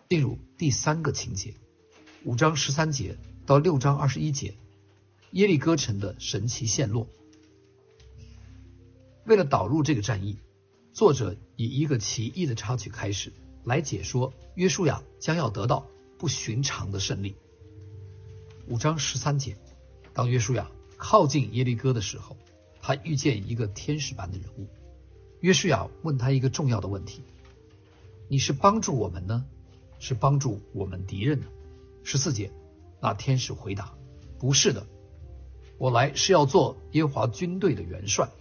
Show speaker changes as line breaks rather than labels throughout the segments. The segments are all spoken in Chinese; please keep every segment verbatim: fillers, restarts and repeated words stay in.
进入第三个情节，五章十三节到六章二十一节，耶利哥城的神奇陷落。为了导入这个战役，作者以一个奇异的插曲开始，来解说约书亚将要得到不寻常的胜利。五章十三节，当约书亚靠近耶利哥的时候，他遇见一个天使般的人物。约书亚问他一个重要的问题：你是帮助我们呢，是帮助我们敌人呢？十四节，那天使回答：不是的，我来是要做耶和华军队的元帅。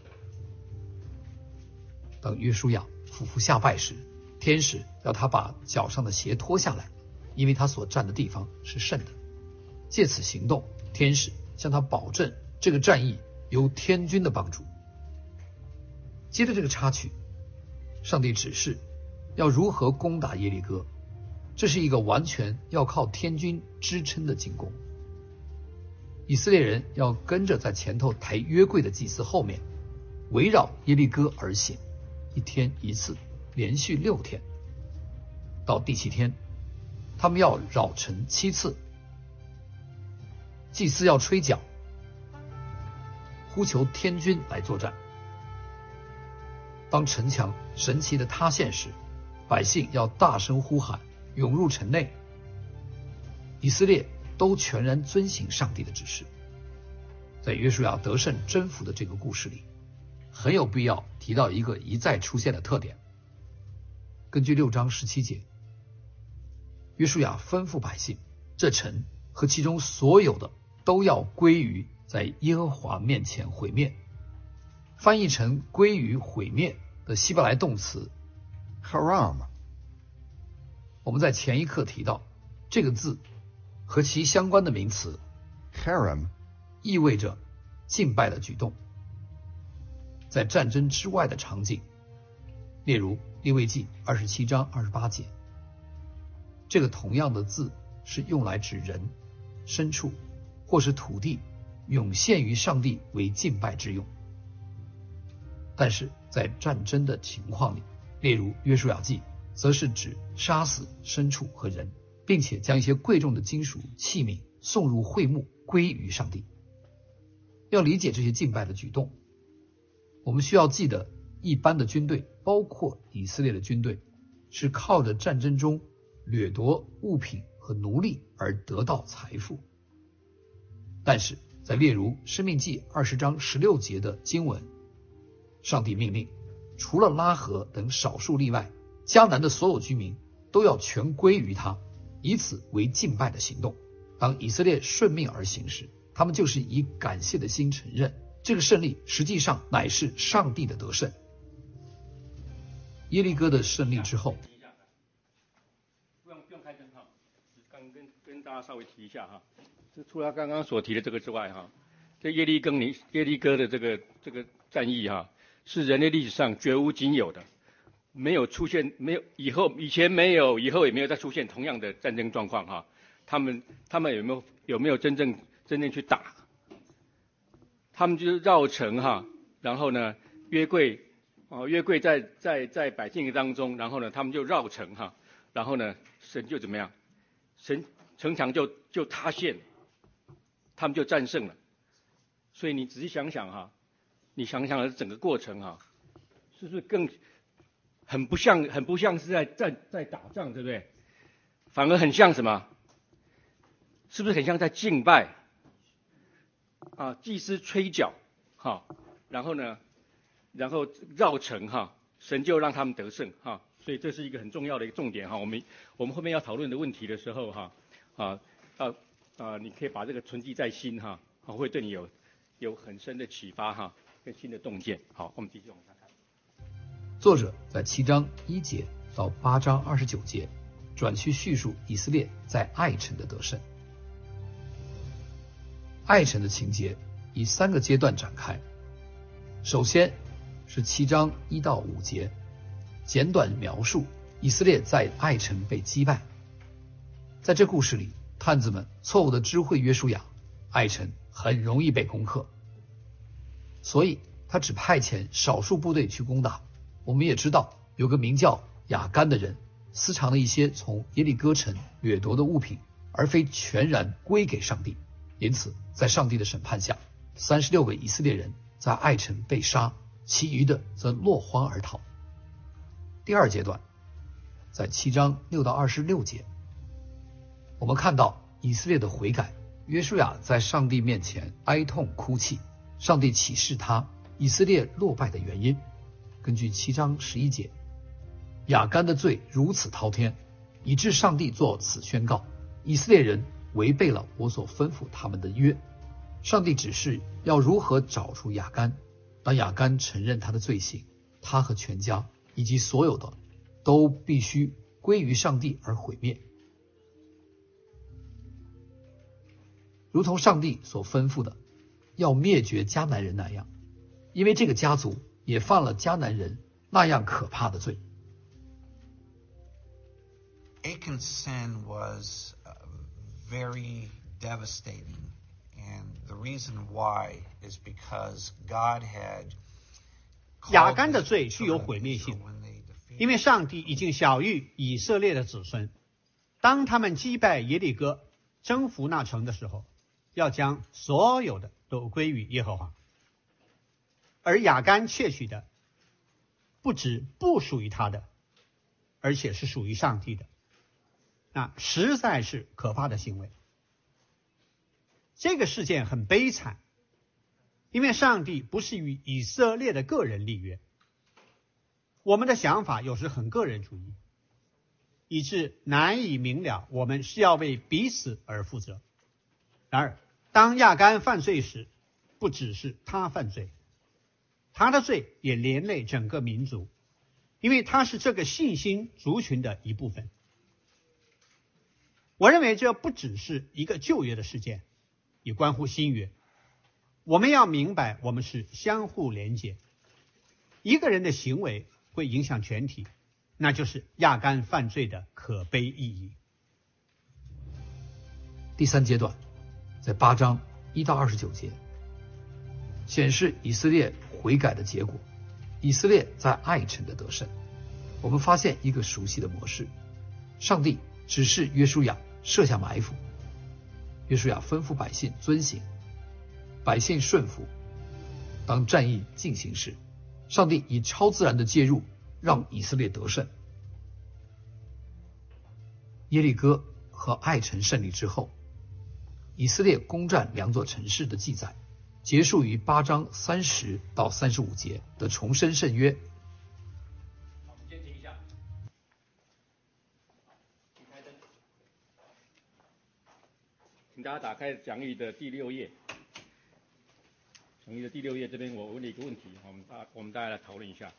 当约书亚俯伏下拜时，天使要他把脚上的鞋脱下来，因为他所站的地方是圣的。借此行动，天使向他保证这个战役由天军的帮助。接着这个插曲，上帝指示要如何攻打耶利哥，这是一个完全要靠天军支撑的进攻。以色列人要跟着在前头抬约柜的祭司后面，围绕耶利哥而行，一天一次，连续六天。到第七天，他们要绕城七次。祭司要吹角，呼求天军来作战。当城墙神奇的塌陷时，百姓要大声呼喊，涌入城内。以色列都全然遵行上帝的指示。在约书亚得胜征服的这个故事里，很有必要提到一个一再出现的特点。根据六章十七节，约书亚吩咐百姓，这城和其中所有的都要归于在耶和华面前毁灭。翻译成归于毁灭的希伯来动词 haram， 我们在前一课提到，这个字和其相关的名词 haram 意味着敬拜的举动。在战争之外的场景，例如利未记二十七章二十八节，这个同样的字是用来指人、牲畜或是土地涌现于上帝为敬拜之用。但是在战争的情况里，例如约书亚记，则是指杀死牲畜和人，并且将一些贵重的金属器皿送入会幕，归于上帝。要理解这些敬拜的举动，我们需要记得，一般的军队，包括以色列的军队，是靠着战争中掠夺物品和奴隶而得到财富。但是在例如申命记二十章十六节的经文，上帝命令，除了拉合等少数例外，迦南的所有居民都要全归于他，以此为敬拜的行动。当以色列顺命而行时，他们就是以感谢的心承认，这个胜利实际上乃是上帝的得胜。耶利哥的胜利之后，
不用不用开灯哈，刚跟跟大家稍微提一下哈。除了刚刚所提的这个之外哈，这耶利哥尼耶利哥的这个这个战役哈，是人类历史上绝无仅有的，没有出现，没有以后以前没有，以后也没有再出现同样的战争状况哈。他们他们有没有有没有真正真正去打？他们就是绕城哈，然后呢约柜哦约柜在在在百姓当中，然后呢他们就绕城哈，然后呢神就怎么样？神城墙就就塌陷，他们就战胜了。所以你仔细想想哈，你想想整个过程哈，是不是更很不像很不像是在在在打仗，对不对？反而很像什么？是不是很像在敬拜？啊，祭司吹角，哈，然后呢，然后绕城哈，神就让他们得胜哈，所以这是一个很重要的一个重点哈。我们我们后面要讨论的问题的时候哈，啊啊啊，你可以把这个存记在心哈，啊，会对你有有很深的启发哈，跟新的洞见。好，我们继续往下看。
作者在七章一节到八章二十九节转去叙述以色列在爱城的得胜。爱城的情节以三个阶段展开。首先是七章一到五节，简短描述以色列在爱城被击败。在这故事里，探子们错误的知会约书亚，爱城很容易被攻克，所以他只派遣少数部队去攻打。我们也知道有个名叫亚干的人私藏了一些从耶利哥城掠夺的物品，而非全然归给上帝。因此，在上帝的审判下，三十六个以色列人在爱城被杀，其余的则落荒而逃。第二阶段，在七章六到二十六节，我们看到以色列的悔改。约书亚在上帝面前哀痛哭泣，上帝启示他以色列落败的原因。根据七章十一节，亚干的罪如此滔天，以致上帝作此宣告：以色列人违背了我所吩咐他们的约。上帝指示要如何找出亚干。当亚干承认他的罪行，他和全家以及所有的都必须归于上帝而毁灭，如同上帝所吩咐的要灭绝迦南人那样，因为这个家族也犯了迦南人那样可怕的罪。
Achan's sin was uh, very devastating, and the reason why is because God had
亚干的罪具有毁灭性，因为上帝已经晓谕以色列的子孙，当他们击败耶利哥、征服那城的时候，要将所有的都归于耶和华。而亚干窃取的不止不属于他的，而且是属于上帝的，那实在是可怕的行为。这个事件很悲惨，因为上帝不是与以色列的个人立约。我们的想法有时很个人主义，以致难以明了我们是要为彼此而负责。然而当亚干犯罪时，不只是他犯罪，他的罪也连累整个民族，因为他是这个信心族群的一部分。我认为这不只是一个旧约的事件，也关乎新约。我们要明白，我们是相互连结，一个人的行为会影响全体，那就是亚干犯罪的可悲意义。
第三阶段，在八章一到二十九节，显示以色列悔改的结果，以色列在爱城的得胜。我们发现一个熟悉的模式：上帝指示约书亚设下埋伏，约书亚吩咐百姓遵行，百姓顺服。当战役进行时，上帝以超自然的介入让以色列得胜。耶利哥和爱城胜利之后，以色列攻占两座城市的记载结束于八章三十到三十五节的重申圣约。
好，我们先停一下。开灯，请大家打开讲义的第六页。讲义的第六页这边，我问了一个问题，我们大我们大家来讨论一下。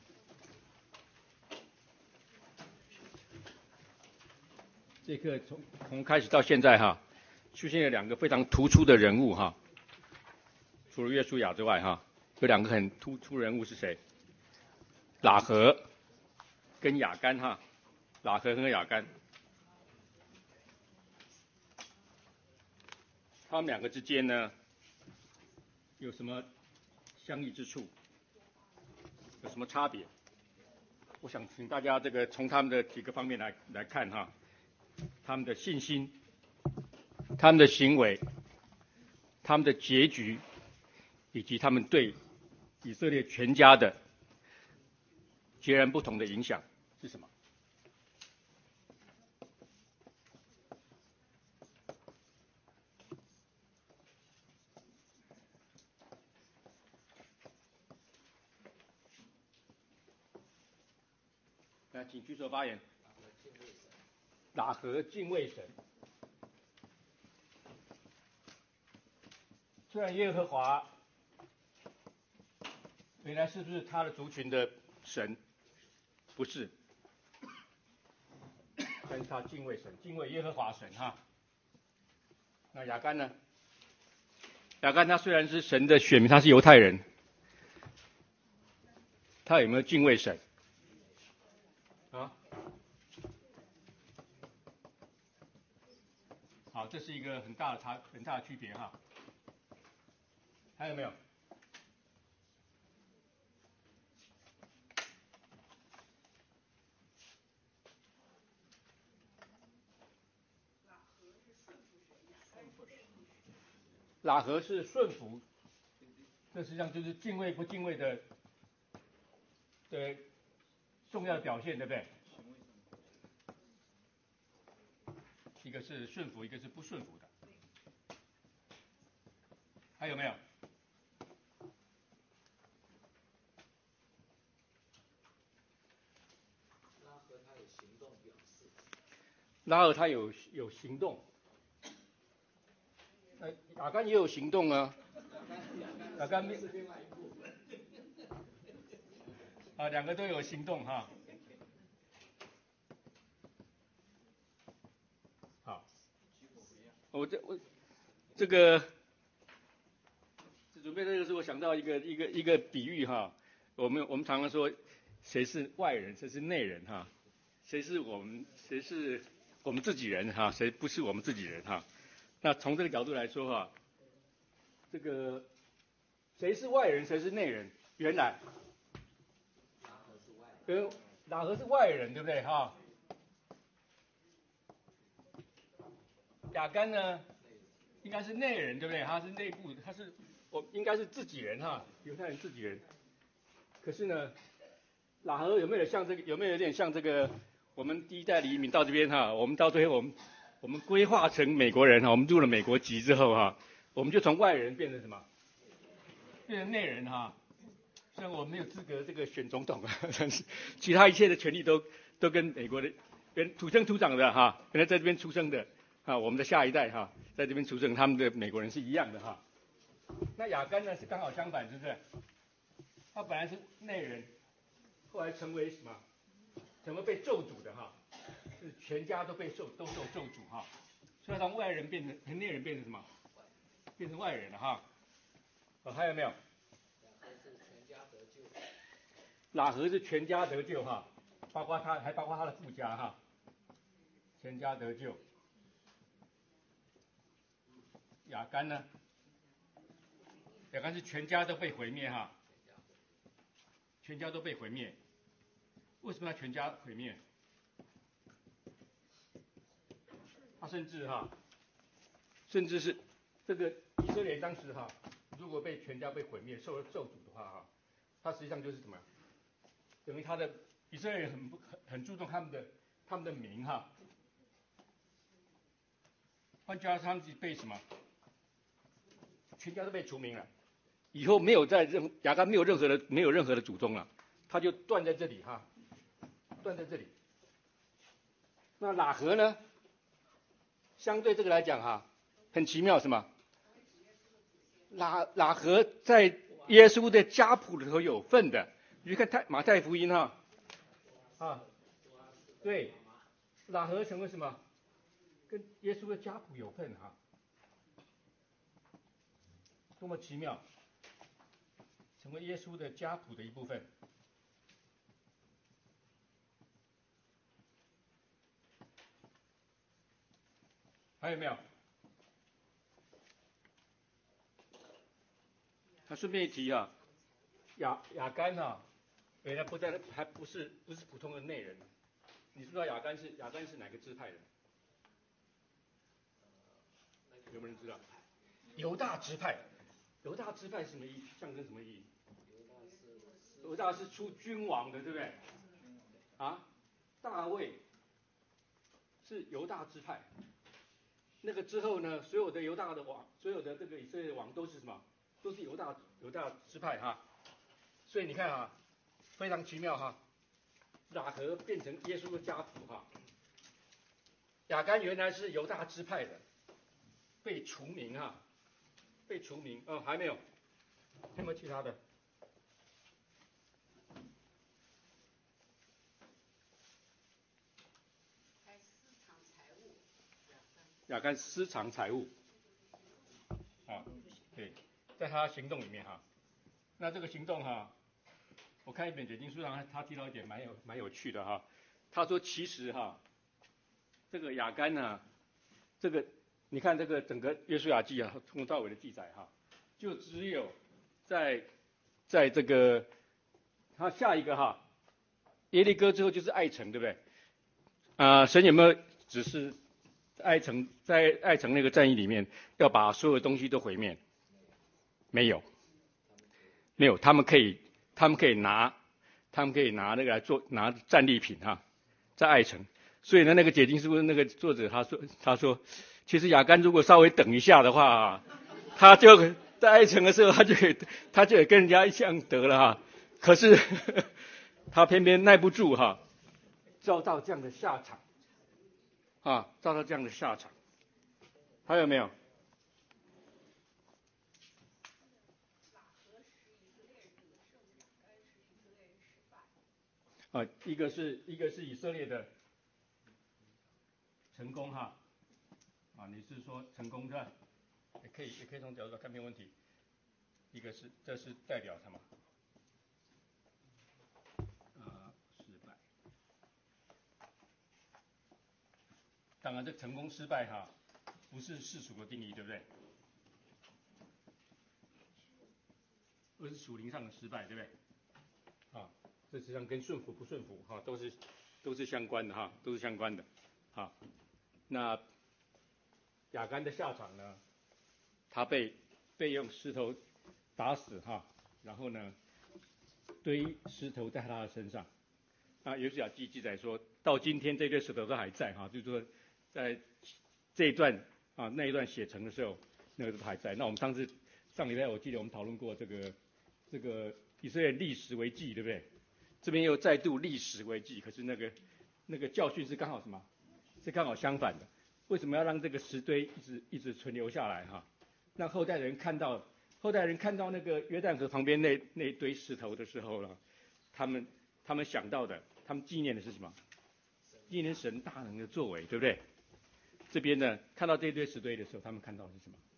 这课从从开始到现在哈，出现了两个非常突出的人物哈。除了约书亚之外哈，有两个很突出人物是谁？喇合跟亚干哈，喇合和亚干，他们两个之间呢有什么相异之处？有什么差别？我想请大家这个从他们的几个方面来来看哈，他们的信心、他们的行为、他们的结局，以及他们对以色列全家的截然不同的影响是什么？来，请举手发言。喇合敬畏神。虽然耶和华原来是不是他的族群的神？不是，但是他敬畏神，敬畏耶和华神哈。那亚干呢？亚干他虽然是神的选民，他是犹太人，他有没有敬畏神？啊？好，这是一个很大的差，很大的区别哈。还有没有？ 喇合是顺服，这实际上就是敬畏不敬畏的的重要的表现，对不对？一个是顺服，一个是不顺服的。还有没有？拉合他有有行动，那亚干也有行动啊。亚干没啊，两个都有行动哈。好，我这我这个准备这个时候，我想到一个一个一个比喻哈。我们我们常常说，谁是外人，谁是内人哈？谁是我们，谁是我们自己人哈？谁不是我们自己人哈？那从这个角度来说哈，这个谁是外人，谁是内人？原来，跟喇合是外人，对不对哈？亚干呢，应该是内人，对不对？他是内部，他是我应该是自己人哈，犹太人自己人。可是呢，喇合有没有像这个？有没有有点像这个？我们第一代移民到这边哈，我们到最后我们我们规划成美国人哈，我们入了美国籍之后哈，我们就从外人变成什么？变成内人哈。虽然我没有资格这个选总统啊，但是其他一切的权利都都跟美国的跟土生土长的哈，跟他在这边出生的啊，我们的下一代哈，在这边出生，他们的美国人是一样的哈。那亚干呢是刚好相反，是不是？他本来是内人，后来成为什么？成为被咒诅的哈，是全家都被受都受咒诅哈，所以从外人变成从内人变成什么？变成外人了哈。哦，还有没有？喇合是全家得救哈，包括他还包括他的父家哈，全家得救。亚干呢？亚干是全家都被毁灭哈，全家都被毁灭。为什么要全家毁灭？他甚至哈，甚至是这个以色列当时哈，如果被全家被毁灭，受了咒诅的话哈，他实际上就是什么？等于他的以色列人很不很很注重他们的他们的名哈。换句话说，他们被什么？全家都被除名了，以后没有在任亚干没有任何的没有任何的祖宗了，他就断在这里哈。断在这里。那喇合呢？相对这个来讲哈，很奇妙，什么？喇喇合在耶稣的家谱里头有份的。你看太马太福音哈，啊，对，喇合成为什么？跟耶稣的家谱有份哈，多么奇妙！成为耶稣的家谱的一部分。还有没有？他顺便一提啊，亚亚干哈，原来不在，还不是不是普通的内人。你知道亚干是亚干是哪个支派的？有没有人知道？犹大支派。犹大支派是什么意？象征什么意义？犹大是出君王的，对不对？啊，大卫是犹大支派。那个之后呢，所有的犹大的王，所有的这个以色列王都是什么？都是犹大犹大支派哈。所以你看啊，非常奇妙哈。喇合变成耶稣的家谱哈。亚干原来是犹大支派的，被除名哈，被除名哦，还没有，有没有其他的？亚干私藏财物，啊，对，在他行动里面哈，那这个行动哈，我看一本解经书上他提到一点蛮有蛮有趣的哈，他说其实哈，这个亚干呢，这个你看这个整个约书亚记啊，从头到尾的记载哈，就只有在在这个他下一个哈，耶利哥之后就是爱城，对不对？啊、呃，神有没有指示？ 爱城在爱城那个战役里面要把所有东西都毁灭？没有，没有，他们可以他们可以拿他们可以拿那个来做拿战利品哈，在爱城。所以呢，那个解经书那个作者他说他说，其实亚干如果稍微等一下的话，他就在爱城的时候他就可以他就也跟人家一样得了哈。可是呵呵他偏偏耐不住哈，遭到这样的下场啊，遭到这样的下场。还有没有？啊，一个是一个是以色列的成功哈，啊，你是说成功是吧？也可以也可以从角度上看没有问题。一个是这是代表什么？呃，失败。当然，这成功失败哈，不是世俗的定义，对不对？而是属灵上的失败，对不对？啊，这实际上跟顺服不顺服哈，都是都是相关的哈，都是相关的。好，那亚干的下场呢？他被被用石头打死哈，然后呢堆石头在他的身上。啊，约书亚记记载说到今天这堆石头都还在哈，就是说在这一段啊那一段写成的时候，那个都还在。那我们上次上礼拜我记得我们讨论过这个这个以色列历史为记，对不对？这边又再度历史为记，可是那个那个教训是刚好什么？是刚好相反的。为什么要让这个石堆一直一直存留下来哈？让后代人看到，后代人看到那个约旦河旁边那那堆石头的时候呢，他们他们想到的，他们纪念的是什么？纪念神大能的作为，对不对？这边呢，看到这堆石堆的时候，他们看到的是什么？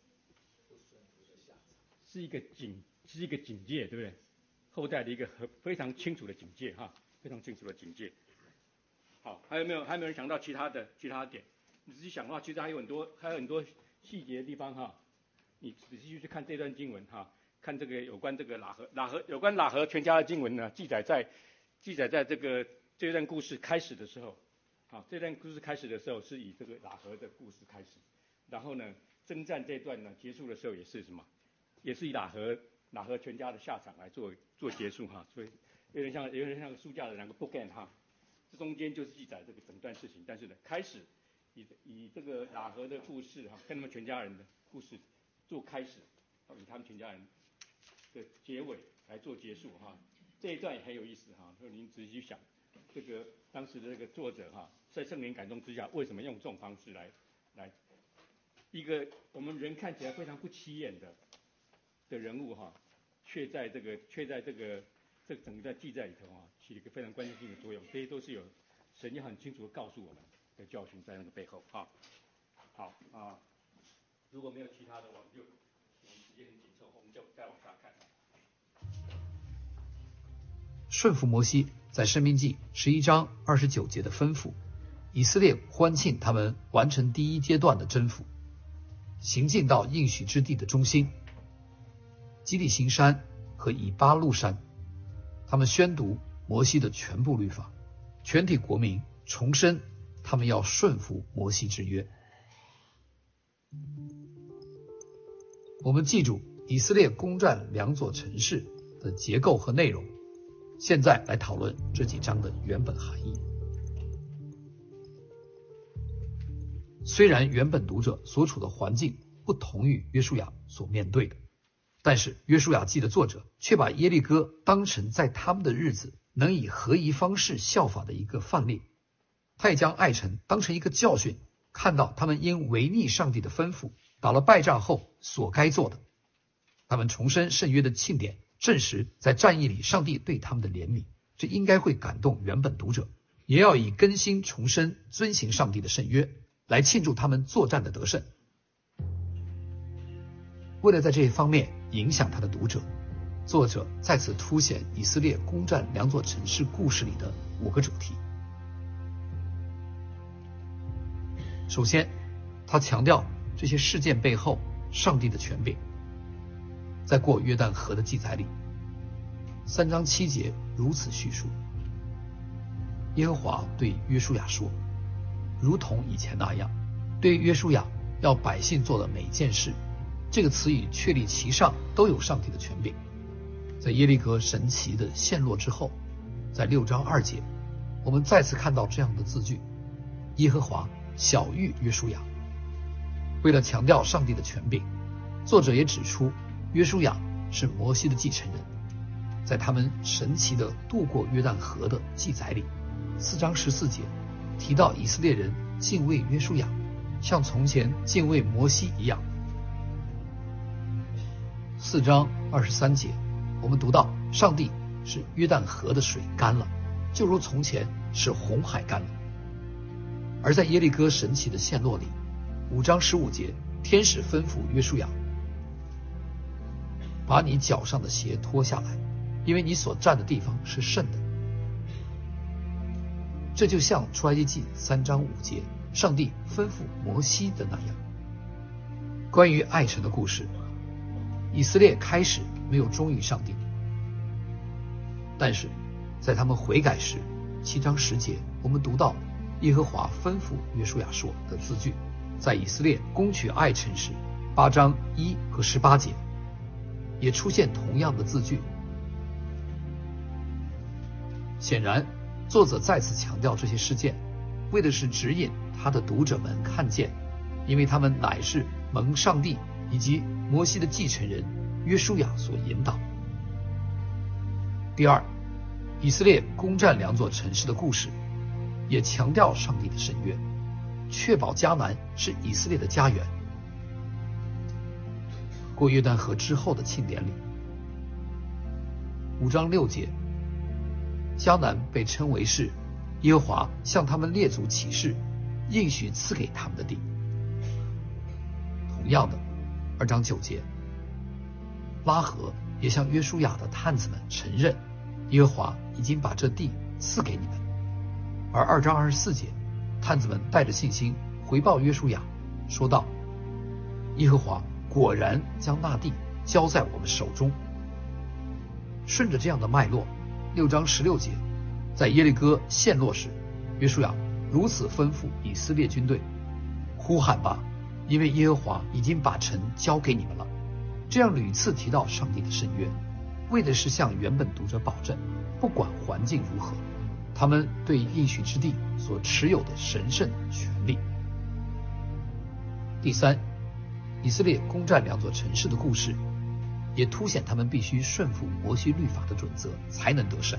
是一个警，是一个警戒，对不对？后代的一个很非常清楚的警戒哈，非常清楚的警戒。好，还有没有还有没有人想到其他的其他的点？你仔细想的话，其实还有很多还有很多细节的地方哈。你仔细去看这段经文哈，看这个有关这个喇合喇合有关喇合全家的经文呢，记载在记载在这个这段故事开始的时候，啊，这段故事开始的时候是以这个喇合的故事开始，然后呢，征战这段呢结束的时候也是什么？也是以喇合喇合全家的下场来做做结束哈，所以有点像有点像书架的两个 bookend 哈，这中间就是记载这个整段事情，但是呢，开始以以这个喇合的故事哈，跟他们全家人的故事做开始，以他们全家人的结尾来做结束哈，这一段也很有意思哈，所以您仔细去想，这个当时的这个作者哈，在圣灵感动之下，为什么用这种方式来来一个我们人看起来非常不起眼的的人物哈，却在这个却在这个这整个记载里头啊，起了一个非常关键性的作用，这些都是有神也很清楚的告诉我们的教训在那个背后哈。好啊，如果没有其他的，我们就我们时间很紧凑，我们就再往下看。
顺服摩西在申命记十一章二十九节的吩咐，以色列欢庆他们完成第一阶段的征服，行进到应许之地的中心基利心山和以巴路山，他们宣读摩西的全部律法，全体国民重申他们要顺服摩西之约。我们记住以色列攻占两座城市的结构和内容，现在来讨论这几章的原本含义。虽然原本读者所处的环境不同于约书亚所面对的，但是约书亚记的作者却把耶利哥当成在他们的日子能以合宜方式效法的一个范例，他也将爱城当成一个教训，看到他们因违逆上帝的吩咐打了败仗后所该做的。他们重申圣约的庆典，证实在战役里上帝对他们的怜悯，这应该会感动原本读者，也要以更新重申遵行上帝的圣约来庆祝他们作战的得胜。为了在这一方面影响他的读者，作者再次凸显以色列攻占两座城市故事里的五个主题。首先，他强调这些事件背后上帝的权柄。在过约旦河的记载里，三章七节如此叙述：耶和华对约书亚说，如同以前那样， 对约书亚要百姓做的每件事，这个词语确立其上都有上帝的权柄。在耶利哥神旗的陷落之后，在六章二节，我们再次看到这样的字句：耶和华晓谕约书亚。为了强调上帝的权柄，作者也指出约书亚是摩西的继承人。在他们神奇的渡过约旦河的记载里，四章十四节提到以色列人敬畏约书亚，像从前敬畏摩西一样。四章二十三节，我们读到上帝使约旦河的水干了，就如从前使红海干了。而在耶利哥神奇的陷落里，五章十五节，天使吩咐约书亚，把你脚上的鞋脱下来，因为你所站的地方是圣的。这就像出埃及记三章五节上帝吩咐摩西的那样。关于爱城的故事，以色列开始没有忠于上帝，但是在他们悔改时，七章十节我们读到耶和华吩咐约书亚说的字句，在以色列攻取爱城时，八章一和十八节也出现同样的字句。显然作者再次强调这些事件，为的是指引他的读者们看见，因为他们乃是蒙上帝以及摩西的继承人约书亚所引导。第二，以色列攻占两座城市的故事也强调上帝的圣约，确保迦南是以色列的家园。过约旦河之后的庆典里，五章六节，迦南被称为是耶和华向他们列祖起誓应许赐给他们的地。同样的，二章九节，拉合也向约书亚的探子们承认耶和华已经把这地赐给你们。而二章二十四节，探子们带着信心回报约书亚，说道，耶和华果然将那地交在我们手中。顺着这样的脉络，六章十六节，在耶利哥陷落时，约书亚如此吩咐以色列军队，呼喊吧，因为耶和华已经把城交给你们了。这样屡次提到上帝的圣约，为的是向原本读者保证，不管环境如何，他们对应许之地所持有的神圣权利。第三，以色列攻占两座城市的故事也凸显他们必须顺服摩西律法的准则才能得胜。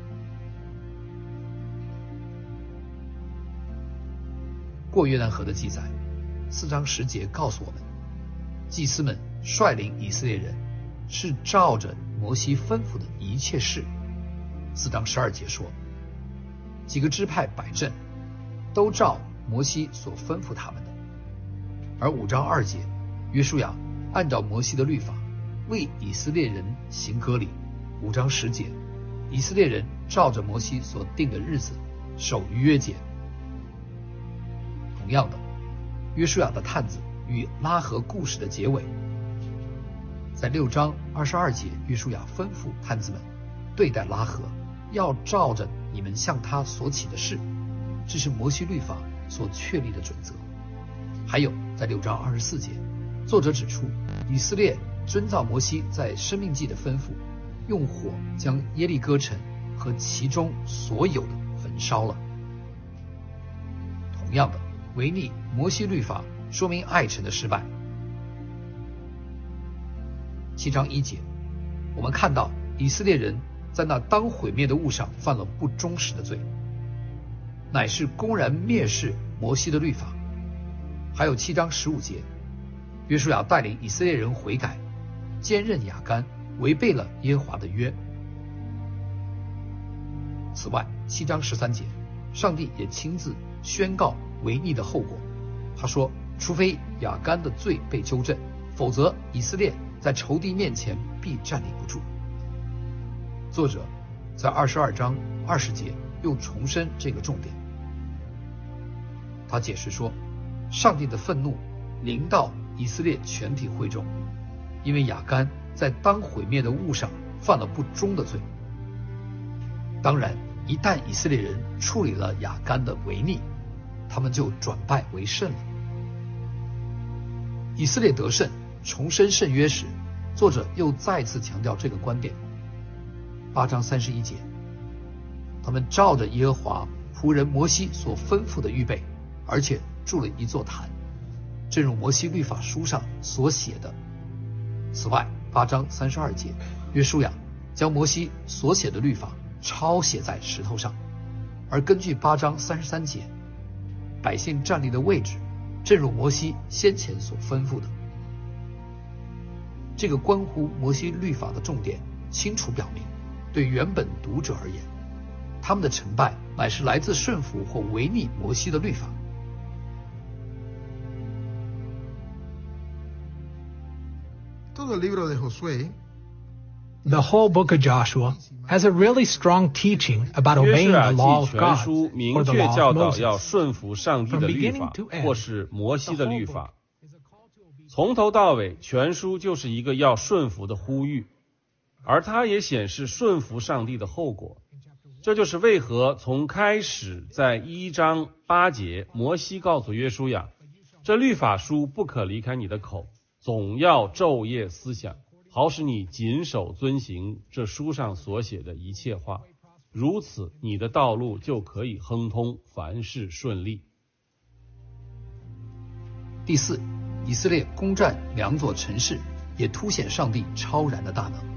过约旦河的记载，四章十节告诉我们，祭司们率领以色列人是照着摩西吩咐的一切事。四章十二节说，几个支派摆阵，都照摩西所吩咐他们的。而五章二节，约书亚按照摩西的律法为以色列人行割礼。五章十节，以色列人照着摩西所定的日子守逾越节。同样的，约书亚的探子与拉合故事的结尾，在六章二十二节，约书亚吩咐探子们对待拉合，要照着你们向他所起的事，这是摩西律法所确立的准则。还有在六章二十四节，作者指出以色列遵照摩西在申命记的吩咐，用火将耶利哥城和其中所有的焚烧了。同样的，违逆摩西律法说明爱城的失败。七章一节，我们看到以色列人在那当毁灭的物上犯了不忠实的罪，乃是公然蔑视摩西的律法。还有七章十五节，约书亚带领以色列人悔改，坚韧亚干，违背了耶和华的约。此外，七章十三节，上帝也亲自宣告违逆的后果。他说，除非亚干的罪被纠正，否则以色列在仇敌面前必站立不住。作者在二十二章二十节又重申这个重点。他解释说，上帝的愤怒临到以色列全体会众，因为亚干在当毁灭的物上犯了不忠的罪。当然，一旦以色列人处理了亚干的违逆，他们就转败为胜了。 以色列得胜重申圣约时，作者又再次强调这个观点。八章三十一节，他们照着耶和华仆人摩西所吩咐的预备，而且筑了一座坛，正如摩西律法书上所写的。此外，八章三十二节，约书亚将摩西所写的律法抄写在石头上，而根据八章三十三节，百姓站立的位置正如摩西先前所吩咐的。这个关乎摩西律法的重点清楚表明，对原本读者而言，他们的成败乃是来自顺服或违逆摩西的律法。
Todo el libro de Josué,
The whole book of Joshua has a really strong teaching about
约
obeying
书亚
the
记
law of
全
God
书
or
明
the
确
law
教
of
导要
Moses.
顺服上帝的律
From
法
beginning to end,
或是摩西的
the whole
律
book
法。
is a call to obedience.
从头到尾，全书就是一个要顺服的呼吁，而它也显示顺服上帝的后果。这就是为何从开始在一章八节，摩西告诉约书亚，这律法书不可离开你的口，总要昼夜思想，好使你谨守遵行这书上所写的一切话，如此你的道路就可以亨通，凡事顺利。
第四，以色列攻占两座城市，也凸显上帝超然的大能。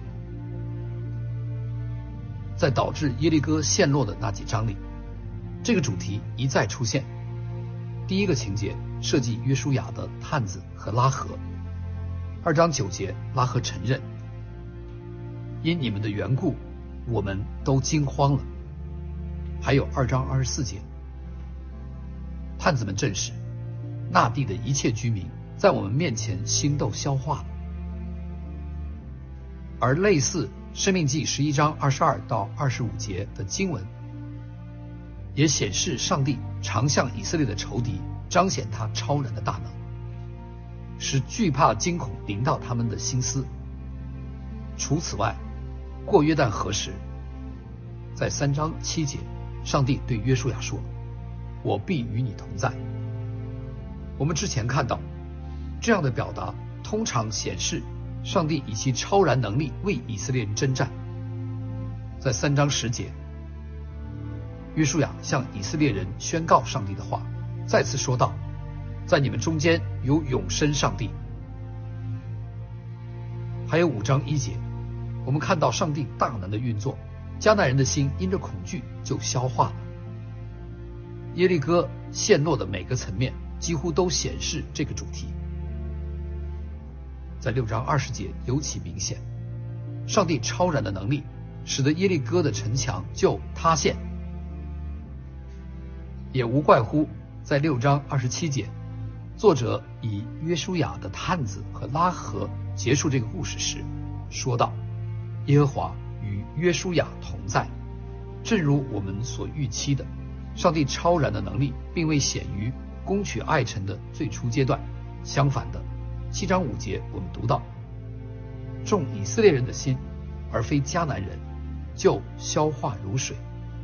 在导致耶利哥陷落的那几章里，这个主题一再出现。第一个情节涉及约书亚的探子和拉合。二章九节，拉合承认，因你们的缘故，我们都惊慌了。还有二章二十四节，探子们证实，那地的一切居民在我们面前心都消化了。而类似申命记十一章二十二到二十五节的经文，也显示上帝常向以色列的仇敌彰显他超然的大能，使惧怕惊恐临到他们的心思。除此外，过约旦河时，在三章七节，上帝对约书亚说，我必与你同在。我们之前看到，这样的表达通常显示上帝以其超然能力为以色列人征战。在三章十节，约书亚向以色列人宣告上帝的话，再次说道，在你们中间有永生上帝。还有五章一节，我们看到上帝大能的运作，迦南人的心因着恐惧就消化了。耶利哥陷落的每个层面几乎都显示这个主题。在六章二十节尤其明显，上帝超然的能力使得耶利哥的城墙就塌陷，也无怪乎在六章二十七节，作者以约书亚的探子和拉合结束这个故事时说道，耶和华与约书亚同在，正如我们所预期的，上帝超然的能力并未显于攻取爱城的最初阶段。相反的，七章五节我们读到，众以色列人的心，而非迦南人，就消化如水。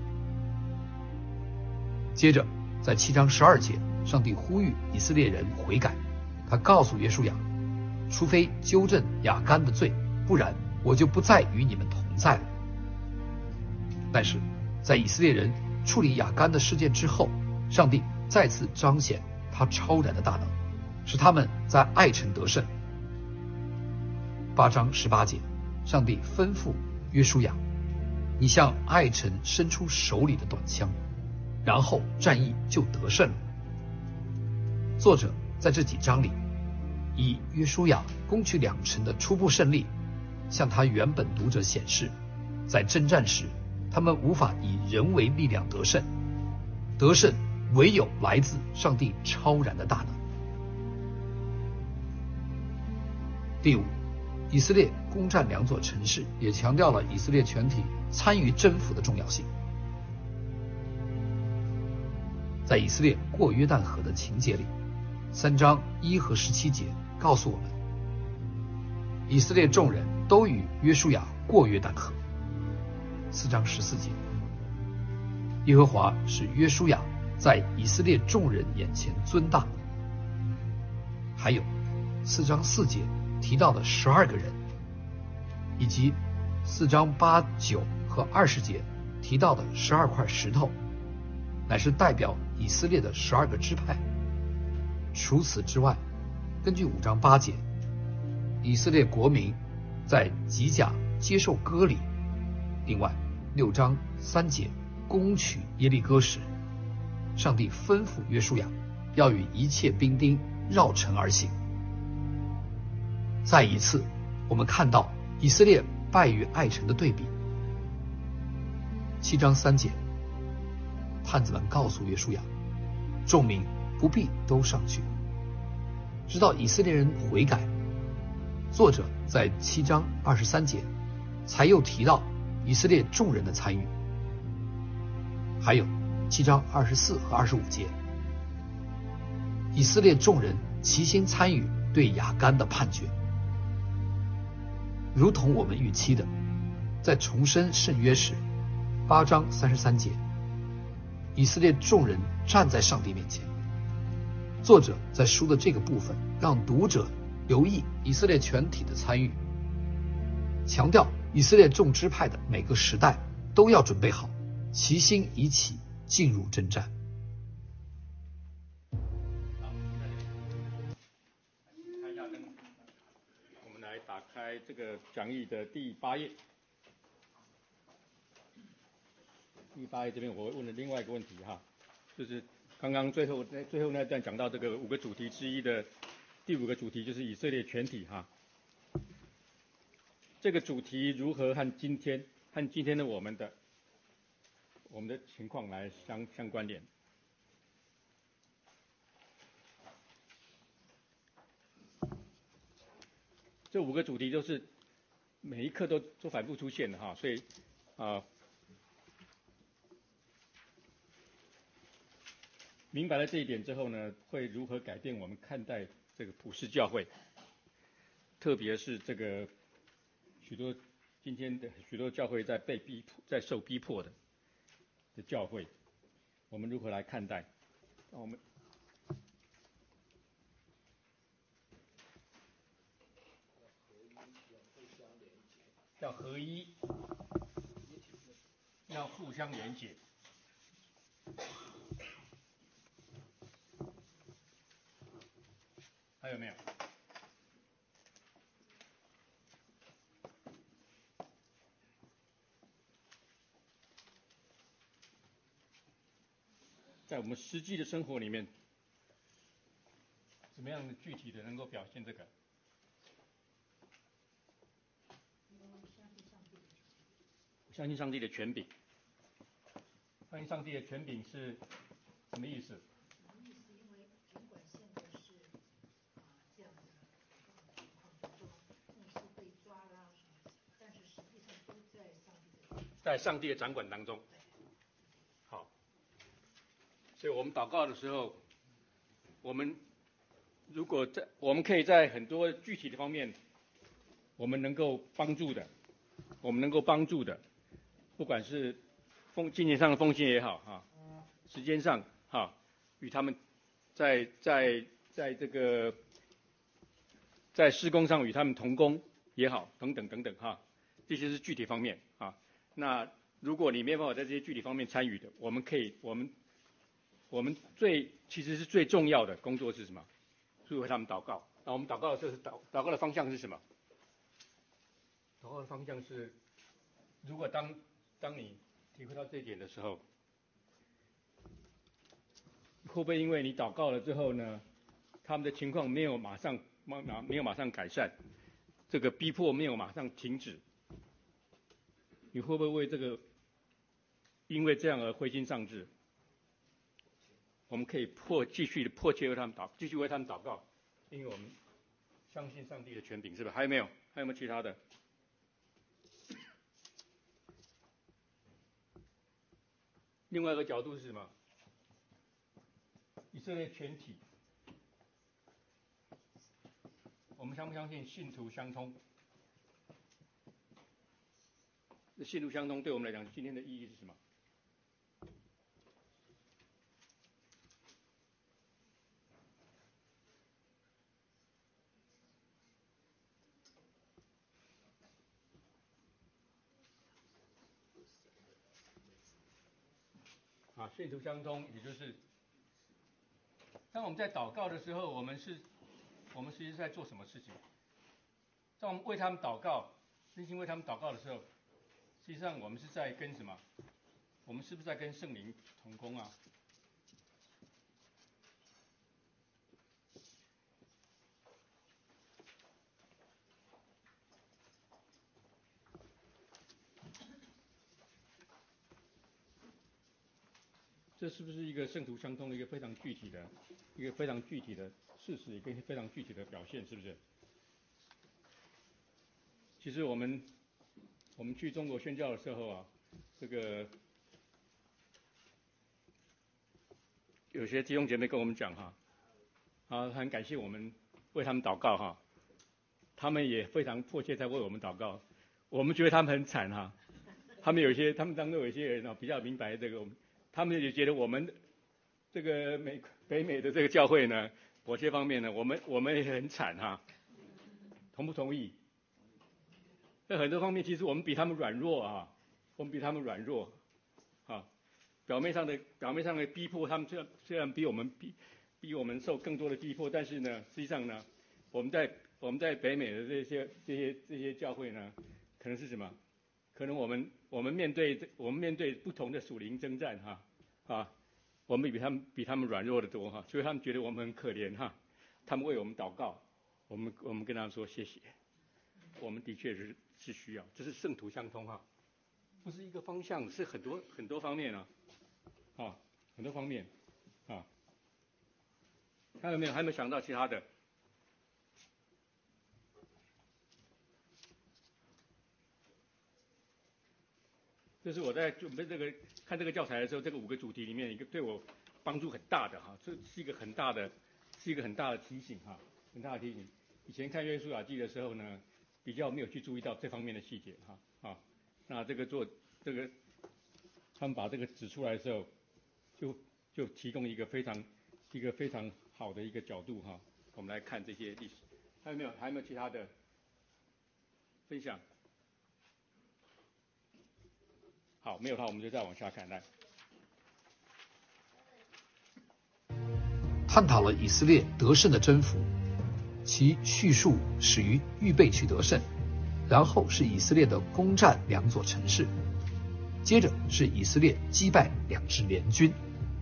接着在七章十二节，上帝呼吁以色列人悔改，他告诉约书亚，除非纠正亚干的罪，不然我就不再与你们同在了。但是在以色列人处理亚干的事件之后，上帝再次彰显他超然的大能，使他们在爱城得胜。八章十八节，上帝吩咐约书亚，你向爱城伸出手里的短枪，然后战役就得胜了。作者在这几章里以约书亚攻取两城的初步胜利，向他原本读者显示，在征战时他们无法以人为力量得胜，得胜唯有来自上帝超然的大能。第五，以色列攻占两座城市，也强调了以色列全体参与征服的重要性。在以色列过约旦河的情节里，三章一和十七节告诉我们，以色列众人都与约书亚过约旦河。四章十四节，耶和华使约书亚在以色列众人眼前尊大。还有四章四节提到的十二个人，以及四章八九和二十节提到的十二块石头，乃是代表以色列的十二个支派。除此之外，根据五章八节，以色列国民在吉甲接受割礼。另外六章三节攻取耶利哥时，上帝吩咐约书亚要与一切兵丁绕城而行。再一次，我们看到以色列败于爱城的对比。七章三节，探子们告诉约书亚，众民不必都上去，直到以色列人悔改。作者在七章二十三节才又提到以色列众人的参与。还有七章二十四和二十五节，以色列众人齐心参与对亚干的判决。如同我们预期的，在重申圣约时，八章三十三节，以色列众人站在上帝面前。作者在书的这个部分让读者留意以色列全体的参与，强调以色列众支派的每个时代都要准备好，齐心一起进入征战。
看一下灯，我们来打开这个讲义的第八页。第八页这边我会问了另外一个问题哈，就是刚刚最后最后那段讲到这个五个主题之一的第五个主题，就是以色列全体哈。这个主题如何和今天和今天的我们的我们的情况来相相关联？这五个主题都是每一课都都反复出现的哈，所以啊、呃，明白了这一点之后呢，会如何改变我们看待这个普世教会，特别是这个许多今天的许多教会在被逼迫、在受逼迫的的教会，我们如何来看待？我们要合一，要互相连结。还有没有？在我们实际的生活里面，怎么样的具体的能够表现这个？相信上帝的权柄。相信上帝的权柄是什么意思？在上帝的掌管当中。好，所以我们祷告的时候，我们如果在我们可以在很多具体的方面，我们能够帮助的，我们能够帮助的，不管是奉金钱上的奉献也好哈，时间上哈，与他们在在在这个在施工上与他们同工也好，等等等等哈，这些是具体方面啊。那如果你没办法在这些具体方面参与的，我们可以，我们我们最其实是最重要的工作是什么？是为他们祷告。那我们祷告的时候是祷祷告的方向是什么？祷告的方向是，如果当当你体会到这一点的时候，会不会因为你祷告了之后呢，他们的情况没有马上马没有马上改善，这个逼迫没有马上停止？你会不会为这个，因为这样而灰心丧志？我们可以迫继续的迫切为他们祷，继续为他们祷告，因为我们相信上帝的权柄，是吧？还有没有？还有没有其他的？另外一个角度是什么？以色列全体，我们相不相信信徒相通？信徒相通对我们来讲，今天的意义是什么？ 啊，线图相通，也就是当我们在祷告的时候，我们是，我们实际是在做什么事情？当我们为他们祷告，真心为他们祷告的时候，实际上我们是在跟什么？我们是不是在跟圣灵同工啊？这是不是一个圣徒相通的一个非常具体的、一个非常具体的事实，一个非常具体的表现，是不是？其实我们我们去中国宣教的时候啊，这个有些弟兄姐妹跟我们讲哈，啊，很感谢我们为他们祷告哈，他们也非常迫切在为我们祷告，我们觉得他们很惨哈，他们有一些，他们当中有一些人啊比较明白这个。他们也觉得我们这个美北美的这个教会呢，某些方面呢，我们我们也很惨哈，同不同意？在很多方面，其实我们比他们软弱啊，我们比他们软弱啊。表面上的表面上的逼迫，他们虽然虽然比我们逼比我们受更多的逼迫，但是呢，实际上呢，我们在我们在北美的这些这些这些教会呢，可能是什么？可能我们我们面对我们面对不同的属灵征战哈啊，我们比他们比他们软弱的多哈，所以他们觉得我们很可怜哈，他们为我们祷告，我们我们跟他们说谢谢，我们的确是是需要，这是圣徒相通哈，不是一个方向，是很多很多方面啊，啊很多方面啊，还有没有还有没有想到其他的？这是我在准备这个看这个教材的时候，这个五个主题里面一个对我帮助很大的哈，这是一个很大的，是一个很大的提醒哈，很大的提醒。以前看约书亚记的时候呢，比较没有去注意到这方面的细节哈啊。那这个做这个，他们把这个指出来的时候，就就提供一个非常一个非常好的一个角度哈，我们来看这些历史。还有没有还有没有其他的分享？好，没有的话我们就再往下看来。
探讨了以色列得胜的征服，其叙述始于预备取得胜，然后是以色列的攻占两座城市，接着是以色列击败两支联军。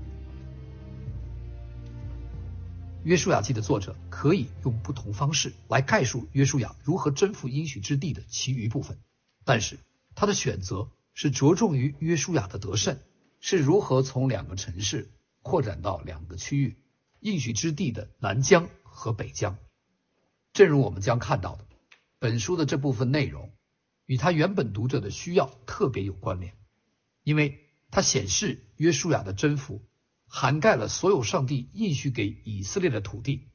约书亚记的作者可以用不同方式来概述约书亚如何征服应许之地的其余部分，但是他的选择是着重于约书亚的得胜，是如何从两个城市扩展到两个区域，应许之地的南疆和北疆。正如我们将看到的，本书的这部分内容与他原本读者的需要特别有关联，因为它显示约书亚的征服涵盖了所有上帝应许给以色列的土地。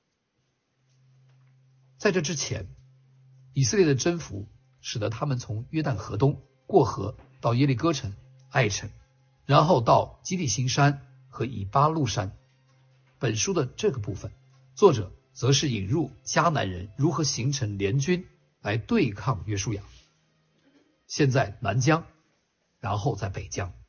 在这之前，以色列的征服使得他们从约旦河东过河到耶利哥城、艾城，然后到基利心山和以巴路山。本书的这个部分，作者则是引入迦南人如何形成联军来对抗约书亚。现在南疆，然后在北疆。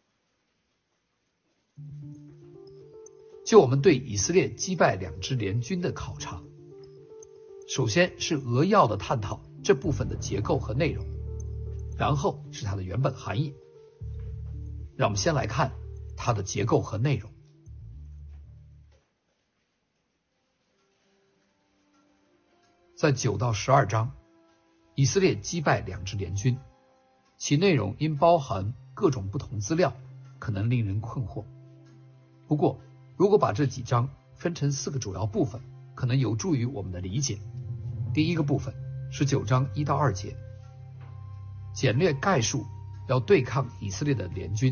就我们对以色列击败两支联军的考察，首先是扼要的探讨这部分的结构和内容，然后是它的原本含义。让我们先来看它的结构和内容。在九到十二章，以色列击败两支联军，其内容因包含各种不同资料，可能令人困惑。不过，如果把这几章分成四个主要部分，可能有助于我们的理解。第一个部分是九章一到二节，简略概述要对抗以色列的联军，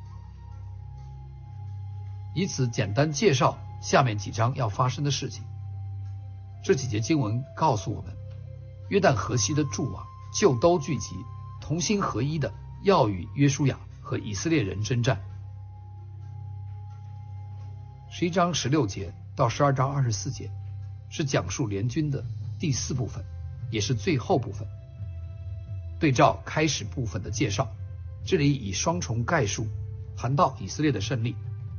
以此简单介绍下面几章要发生的事情。这几节经文告诉我们，约旦河西的诸王就都聚集，同心合一的要与约书亚和以色列人征战。十一章十六节到十二章二十四节是讲述联军的第四部分，也是最后部分。对照开始部分的介绍，这里以双重概述谈到以色列的胜利。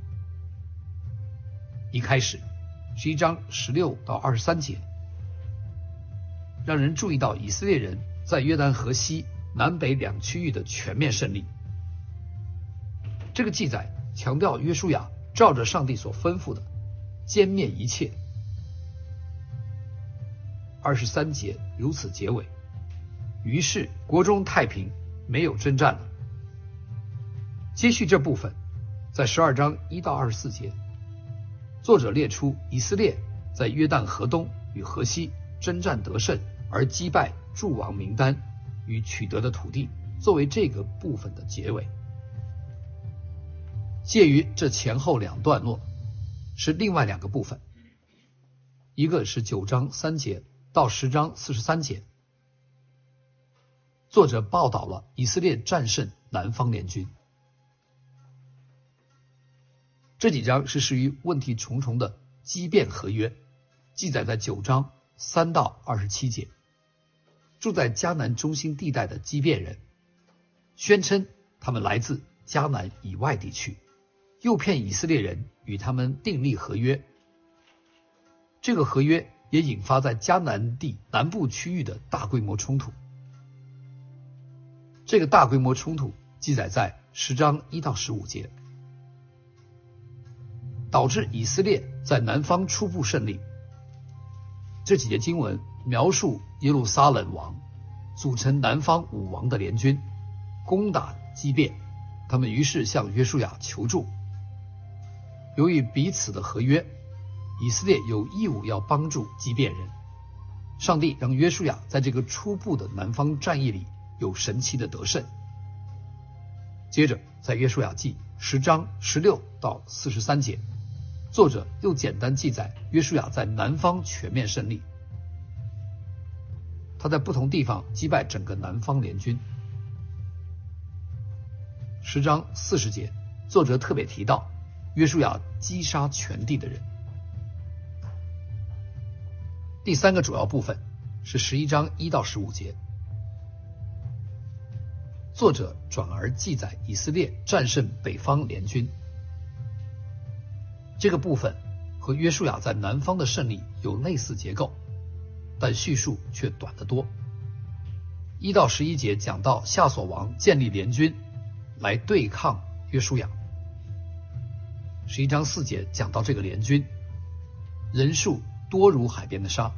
一开始是一章十六到二十三节，让人注意到以色列人在约旦河西南北两区域的全面胜利。这个记载强调约书亚照着上帝所吩咐的歼灭一切。二十三节如此结尾，于是国中太平，没有征战了。接续这部分，在十二章一到二十四节，作者列出以色列在约旦河东与河西征战得胜而击败诸王名单与取得的土地，作为这个部分的结尾。介于这前后两段落是另外两个部分，一个是九章三节到十章四十三节，作者报道了以色列战胜南方联军。这几章是始于问题重重的基遍合约，记载在九章三到二十七节。住在迦南中心地带的基遍人宣称他们来自迦南以外地区，诱骗以色列人与他们订立合约。这个合约也引发在迦南地南部区域的大规模冲突。这个大规模冲突记载在十章一到十五节，导致以色列在南方初步胜利。这几节经文描述耶路撒冷王组成南方五王的联军，攻打基遍，他们于是向约书亚求助。由于彼此的合约，以色列有义务要帮助基遍人。上帝让约书亚在这个初步的南方战役里有神奇的得胜。接着在约书亚记十章十六到四十三节，作者又简单记载约书亚在南方全面胜利。他在不同地方击败整个南方联军。十章四十节，作者特别提到约书亚击杀全地的人。第三个主要部分是十一章一到十五节，作者转而记载以色列战胜北方联军。这个部分和约书亚在南方的胜利有类似结构，但叙述却短得多。一到十一节讲到夏所王建立联军来对抗约书亚。十一章四节讲到这个联军人数多如海边的沙，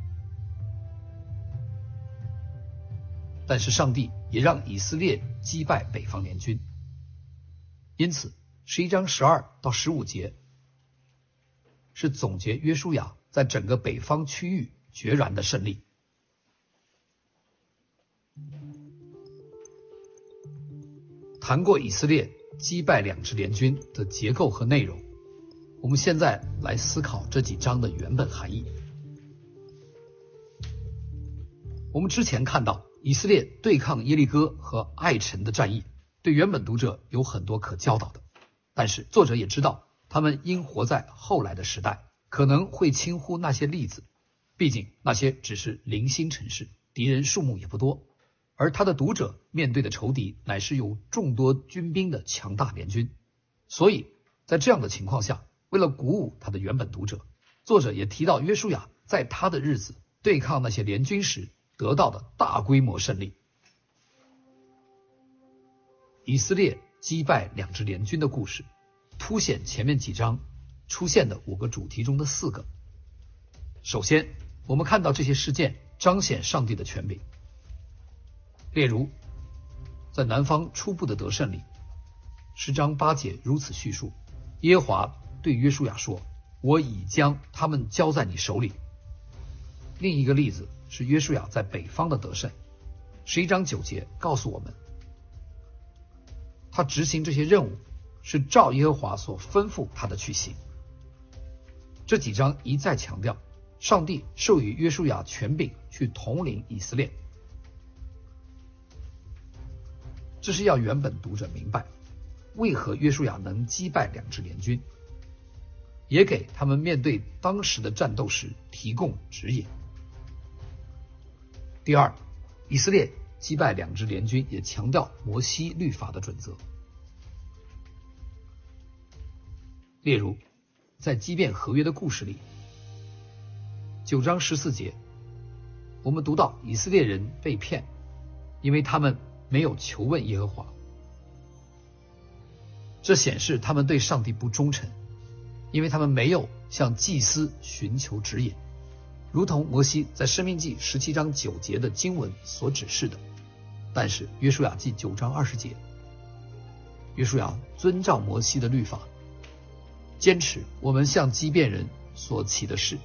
但是上帝也让以色列击败北方联军。因此十一章十二到十五节是总结约书亚在整个北方区域决然的胜利。谈过以色列击败两支联军的结构和内容，我们现在来思考这几章的原本含义。我们之前看到以色列对抗耶利哥和爱城的战役，对原本读者有很多可教导的，但是作者也知道他们因活在后来的时代，可能会轻忽那些例子，毕竟那些只是零星城市，敌人数目也不多，而他的读者面对的仇敌乃是有众多军兵的强大联军。所以在这样的情况下，为了鼓舞他的原本读者，作者也提到约书亚在他的日子对抗那些联军时得到的大规模胜利。以色列击败两支联军的故事，凸显前面几章出现的五个主题中的四个。首先，我们看到这些事件彰显上帝的权柄。例如，在南方初步的得胜里，十章八节如此叙述：耶和华对约书亚说，我已将他们交在你手里。另一个例子是约书亚在北方的得胜，十一章九节告诉我们，他执行这些任务是照耶和华所吩咐他的去行。这几章一再强调上帝授予约书亚权柄去统领以色列，这是要原本读者明白为何约书亚能击败两支联军，也给他们面对当时的战斗时提供指引。第二，以色列击败两支联军也强调摩西律法的准则。 例如，在基遍合约的故事里，九章十四节，我们读到以色列人被骗，因为他们没有求问耶和华。这显示他们对上帝不忠诚，因为他们没有向祭司寻求指引，如同摩西在申命记十七章九节的经文所指示的。但是约书亚记九章二十节，约书亚遵照摩西的律法，坚持我们向基遍人所起的誓。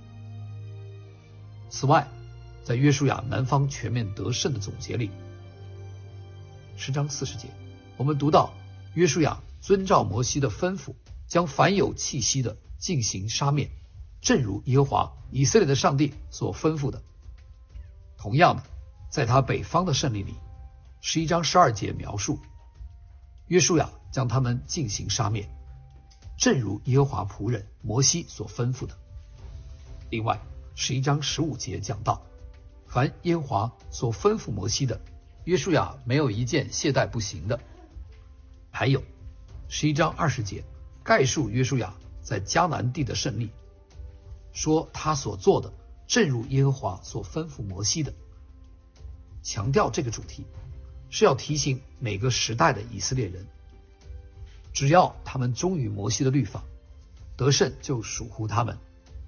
此外，在约书亚南方全面得胜的总结里，十章四十节，我们读到约书亚遵照摩西的吩咐，将凡有气息的进行杀灭，正如耶和华以色列的上帝所吩咐的。同样的，在他北方的胜利里，十一章十二节描述约书亚将他们进行杀灭，正如耶和华仆人摩西所吩咐的。另外，十一章十五节讲到，凡耶和华所吩咐摩西的，约书亚没有一件懈怠不行的。还有十一章二十节概述约书亚在迦南地的胜利，说他所做的正如耶和华所吩咐摩西的。强调这个主题是要提醒每个时代的以色列人，只要他们忠于摩西的律法，得胜就属乎他们。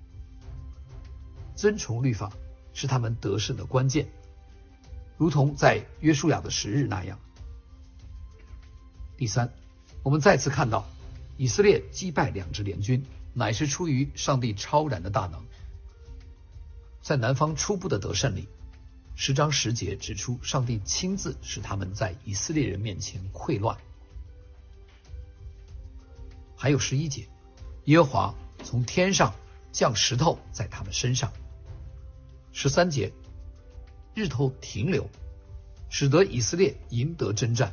遵从律法是他们得胜的关键，如同在约书亚的十日那样。第三，我们再次看到以色列击败两支联军，乃是出于上帝超然的大能。在南方初步的得胜里，十章十节指出上帝亲自使他们在以色列人面前溃乱。还有十一节，耶和华从天上降石头在他们身上。十三节，日头停留，使得以色列赢得征战。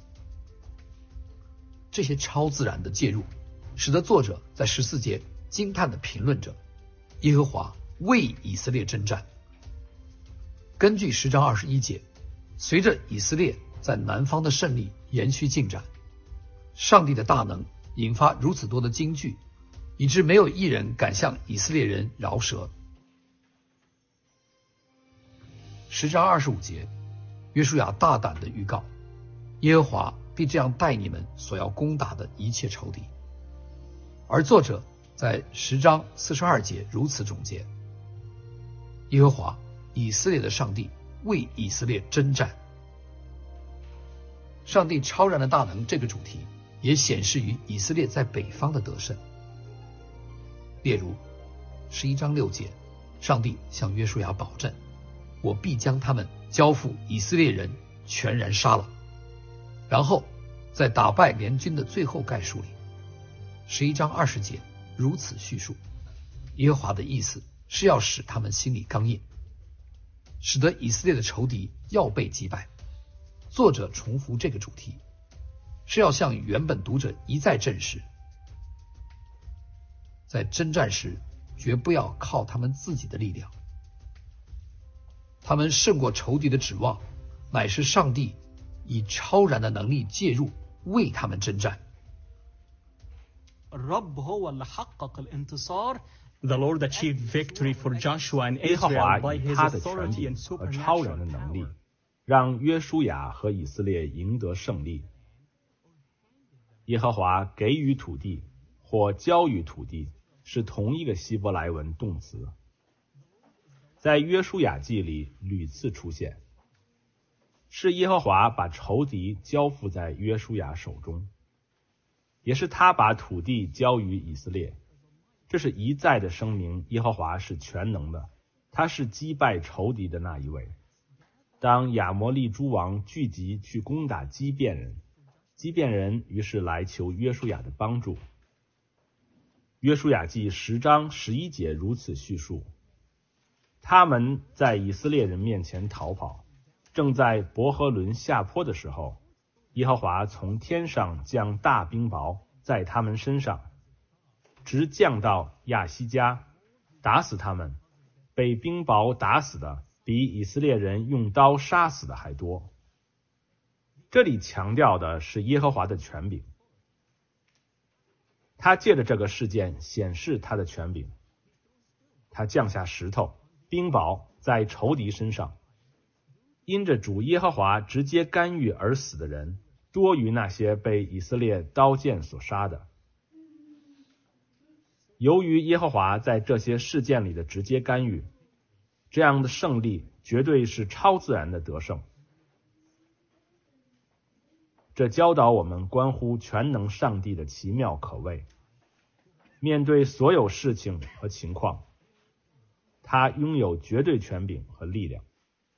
这些超自然的介入，使得作者在十四节惊叹地评论着耶和华为以色列征战。根据十章二十一节，随着以色列在南方的胜利延续进展，上帝的大能引发如此多的惊惧，以致没有一人敢向以色列人饶舌。十章二十五节，约书亚大胆地预告，耶和华必这样待你们所要攻打的一切仇敌。而作者在十章四十二节如此总结，耶和华以色列的上帝为以色列征战。上帝超然的大能这个主题也显示于以色列在北方的得胜。例如十一章六节，上帝向约书亚保证，我必将他们交付以色列人全然杀了。然后在打败联军的最后概述里，十一章二十节如此叙述，耶和华的意思是要使他们心里刚硬，使得以色列的仇敌要被击败。作者重复这个主题，是要向原本读者一再证实，在征战时绝不要靠他们自己的力量，他们胜过仇敌的指望乃是上帝以超然的能力介入，为他们征战。
The Lord achieved victory for Joshua and
耶和华
Israel by
以
his
他的权
authority
柄
and
和超然的
supernatural
能力
power.，
让约书亚和以色列赢得胜利。耶和华给予土地或交予土地是同一个希伯来文动词，在约书亚记里屡次出现，是耶和华把仇敌交付在约书亚手中，也是他把土地交于以色列。这是一再的声明耶和华是全能的，他是击败仇敌的那一位。当亚摩利诸王聚集去攻打基遍人，基遍人于是来求约书亚的帮助。约书亚记十章十一节如此叙述，他们在以色列人面前逃跑，正在伯和伦下坡的时候，耶和华从天上降大冰雹在他们身上，直降到亚西加，打死他们，被冰雹打死的比以色列人用刀杀死的还多。这里强调的是耶和华的权柄。 他借着这个事件显示他的权柄。他降下石头、冰雹在仇敌身上，因着主耶和华直接干预而死的人，多于那些被以色列刀剑所杀的。由于耶和华在这些事件里的直接干预，这样的胜利绝对是超自然的得胜。这教导我们关乎全能上帝的奇妙可畏。面对所有事情和情况，他拥有绝对权柄和力量。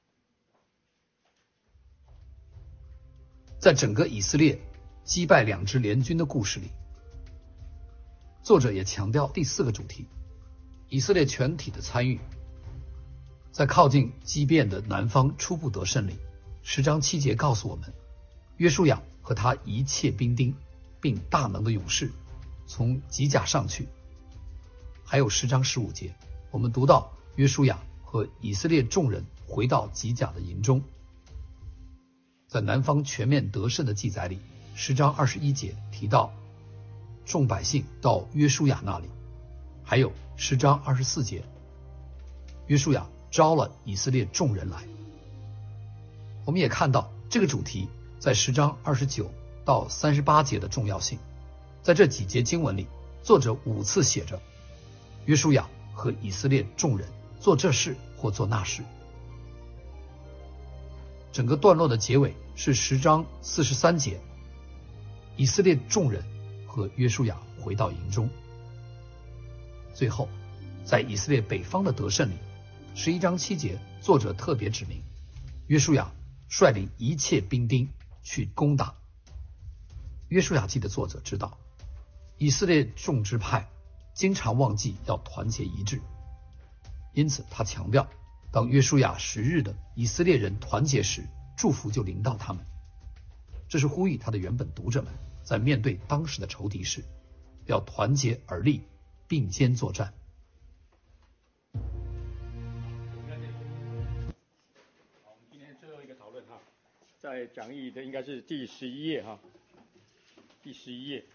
在整个以色列击败两支联军的故事里，作者也强调第四个主题：以色列全体的参与。在靠近基遍的南方初步得胜里，十章七节告诉我们，约书亚和他一切兵丁并大能的勇士从吉甲上去。还有十章十五节，我们读到约书亚和以色列众人回到吉甲的营中。在南方全面得胜的记载里，十章二十一节提到众百姓到约书亚那里，还有十章二十四节，约书亚招了以色列众人来。我们也看到这个主题在十章二十九到三十八节的重要性。在这几节经文里，作者五次写着约书亚和以色列众人做这事或做那事。整个段落的结尾是十章四十三节，以色列众人和约书亚回到营中。最后，在以色列北方的得胜里，十一章七节，作者特别指明，约书亚率领一切兵丁去攻打。约书亚记的作者知道，以色列众支派经常忘记要团结一致，因此他强调，当约书亚十日的以色列人团结时，祝福就临到他们。这是呼吁他的原本读者们在面对当时的仇敌时，要团结而立，并肩作战。
好，我们今天最后一个讨论哈，在讲义的应该是第十一页哈，第十一页。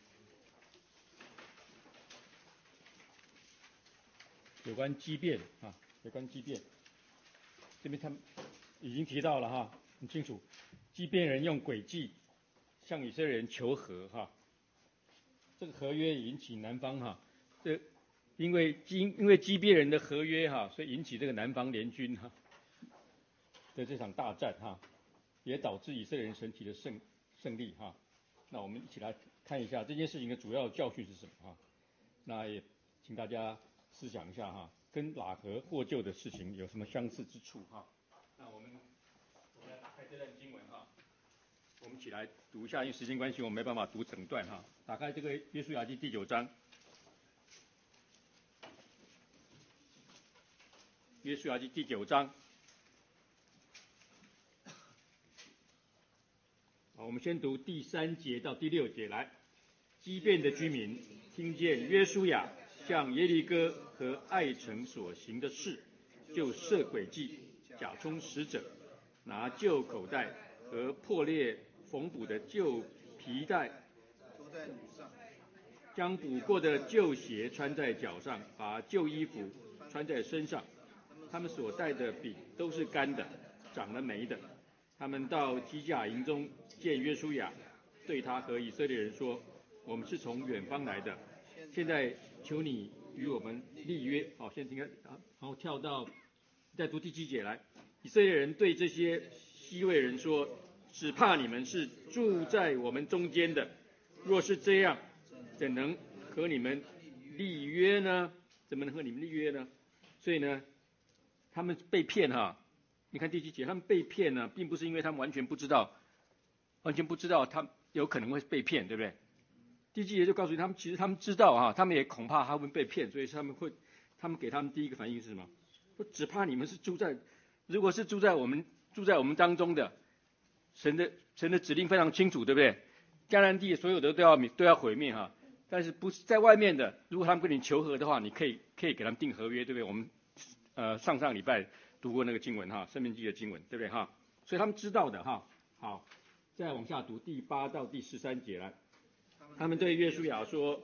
有关畸变啊，有关畸变，这边他们已经提到了哈，很清楚，畸变人用诡计向以色列人求和哈，这个合约引起南方哈，这因为畸因为畸变人的合约哈，所以引起这个南方联军哈的这场大战哈，也导致以色列人神奇的胜胜利哈。那我们一起来看一下这件事情的主要教训是什么哈？那也请大家思想一下哈，跟喇合获救的事情有什么相似之处哈？那我们我们来打开这段经文哈，我们一起来读一下，因为时间关系，我们没办法读整段哈。打开这个约书亚记第九章，约书亚记第九章。好，我们先读第三节到第六节来。畸变的居民听见约书亚向耶利哥和爱城所行的事，就设诡计，假充使者，拿旧口袋和破裂缝补的旧皮带，将补过的旧鞋穿在脚上，把旧衣服穿在身上。他们所带的饼都是干的，长了霉的。他们到基甲营中见约书亚，对他和以色列人说：我们是从远方来的，现在求你与我们立约。好，先听看，然后跳到再读第七节来。以色列人对这些西魏人说：只怕你们是住在我们中间的，若是这样，怎能和你们立约呢？怎么能和你们立约呢？所以呢，他们被骗哈。你看第七节，他们被骗呢，并不是因为他们完全不知道，完全不知道他有可能会被骗，对不对？第七节就告诉你，他们其实他们知道哈，他们也恐怕他们被骗，所以他们会，他们给他们第一个反应是什么？说只怕你们是住在，如果是住在我们住在我们当中的，神的神的指令非常清楚，对不对？迦南地所有的都要都要毁灭哈，但是不是在外面的，如果他们跟你求和的话，你可以可以给他们订合约，对不对？我们呃上上礼拜读过那个经文哈，申命记的经文，对不对哈？所以他们知道的哈。好，再往下读第八到第十三节来。他们对约书亚说：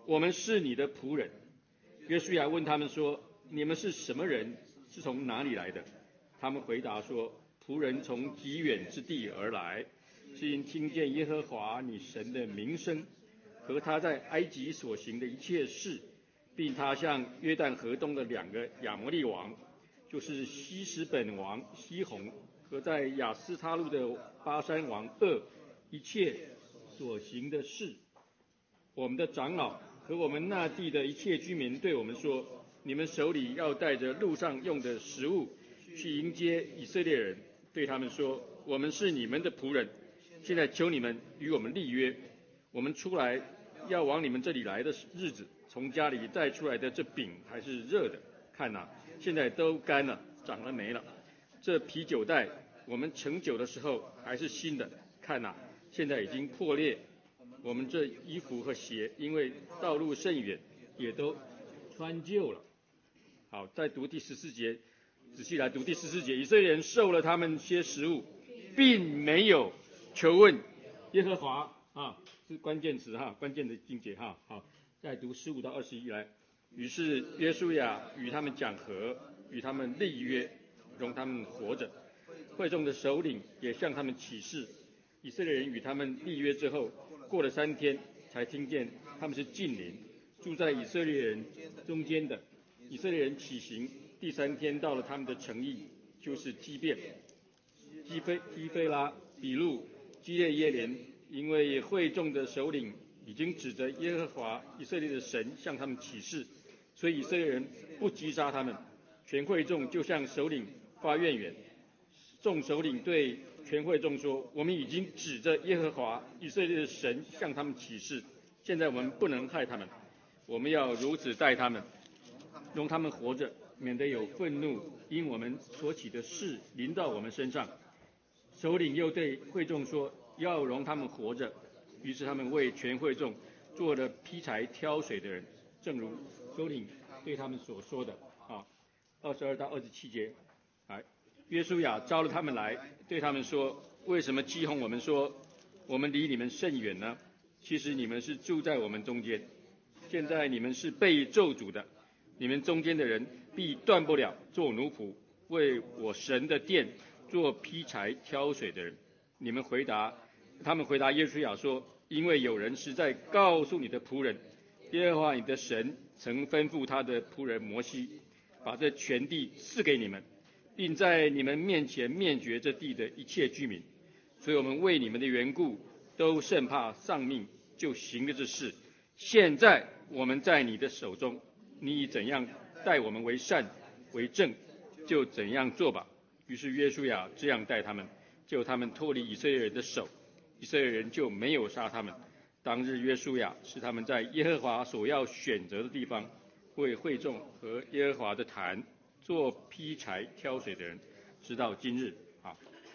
我们是你的仆人。约书亚问他们说，你们是什么人？是从哪里来的？他们回答说，仆人从极远之地而来，是因听见耶和华你神的名声和他在埃及所行的一切事，并他向约旦河东的两个亚摩利王，就是西什本王西宏和在亚斯他路的巴山王噩一切所行的事。我们的长老和我们那地的一切居民对我们说，你们手里要带着路上用的食物去迎接以色列人，对他们说，我们是你们的仆人，现在求你们与我们立约，我们出来要往你们这里来的日子，从家里带出来的这饼还是热的，看哪，现在都干了，长了霉了。这啤酒袋我们盛酒的时候还是新的，看哪，现在已经破裂。我们这衣服和鞋因为道路甚远，也都穿旧了。好，再读第十四节，仔细来读第十四节。以色列人受了他们些食物，并没有求问耶和华啊，是关键词哈，关键的经节哈。好，再读十五到二十一来。于是约书亚与他们讲和，与他们立约，容他们活着。会众的首领也向他们起誓。以色列人与他们立约之后，过了三天，才听见他们是近邻，住在以色列人中间的。以色列人起行，第三天到了他们的城邑，就是基遍、基菲、基菲拉、比路、基列耶连，因为会众的首领已经指着耶和华以色列的神向他们起誓，所以以色列人不击杀他们。全会众就向首领发怨言。众首领对全会众说，我们已经指着耶和华以色列的神向他们起誓，现在我们不能害他们，我们要如此待他们，容他们活着，免得有愤怒因我们所起的事临到我们身上。首领又对会众说，要容他们活着。于是他们为全会众做了劈柴挑水的人，正如首领对他们所说的。啊，二十二到二十七节，来，约书亚招了他们来，对他们说，为什么讥讽我们说，我们离你们甚远呢？其实你们是住在我们中间，现在你们是被咒诅的，你们中间的人必断不了做奴仆，为我神的殿做劈柴挑水的人。你们回答，他们回答约书亚说，因为有人是在告诉你的仆人，耶和华你的神曾吩咐他的仆人摩西，把这全地赐给你们，并在你们面前灭绝这地的一切居民。所以我们为你们的缘故，都甚怕丧命，就行了这事。现在我们在你的手中，你以怎样待我们为善为正，就怎样做吧。于是约书亚这样待他们，救他们脱离以色列人的手，以色列人就没有杀他们。当日约书亚使他们在耶和华所要选择的地方，为会众和耶和华的坛做劈柴挑水的人，直到今日。好，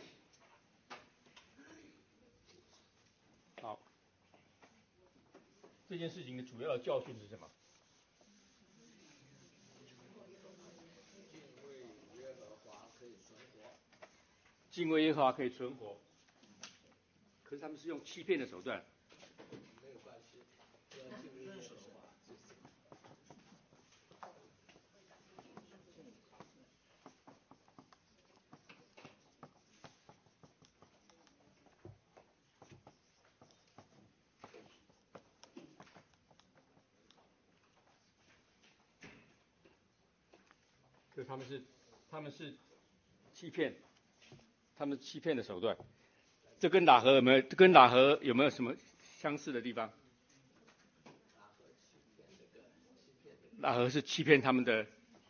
好，这件事情的主要的教训是什么？敬畏耶和华可以存活，可是他们是用欺骗的手段。没有关系，可是他们是，他们是欺骗。他们欺骗的手段，这跟喇合有没有？跟喇合有没有什么相似的地方？喇合是欺骗他们的，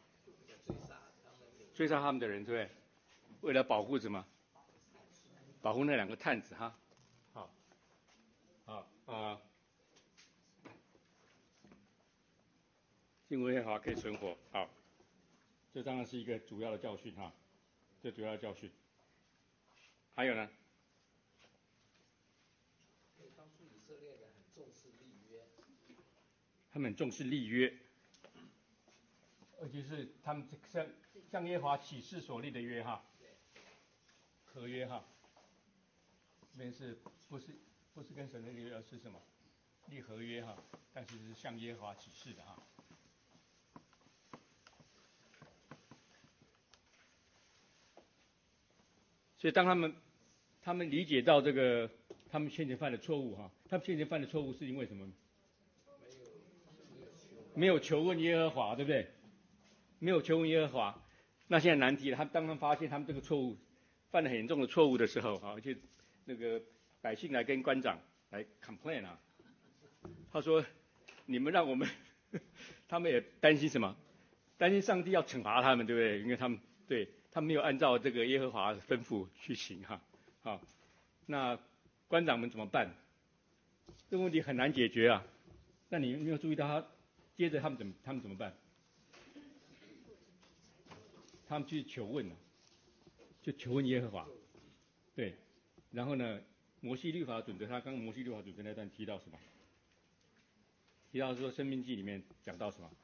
追杀他们的人，对不对？为了保护什么？保护那两个探子哈。好，好啊，敬畏耶和华可以存活。好，这当然是一个主要的教训哈，这主要的教训。还有呢？当初以色列人很重视立约，他们很重视立约，而且是他们向向耶和华起誓所立的约哈，合约哈。这边是不是不是跟神的立约，而是什么？ 立合约哈，但是是向耶和华起誓的哈。所以当他们他们理解到这个他们先前犯的错误哈，他们先前犯的错误是因为什么？没有求问耶和华，对不对？没有求问耶和华。那现在难题了，他当他们发现他们这个错误犯了很严重的错误的时候啊，就那个百姓来跟官长来 complain 啊，他说你们让我们他们也担心什么？担心上帝要惩罚他们，对不对？因为他们对他们没有按照这个耶和华的吩咐去行哈。好，那官长们怎么办？这个问题很难解决啊。那你有没有注意到他接着他们怎么他们怎么办？他们去求问了，就求问耶和华，对，然后呢，摩西律法准则，他刚刚摩西律法准则那段提到什么？提到说《申命记》里面讲到什么？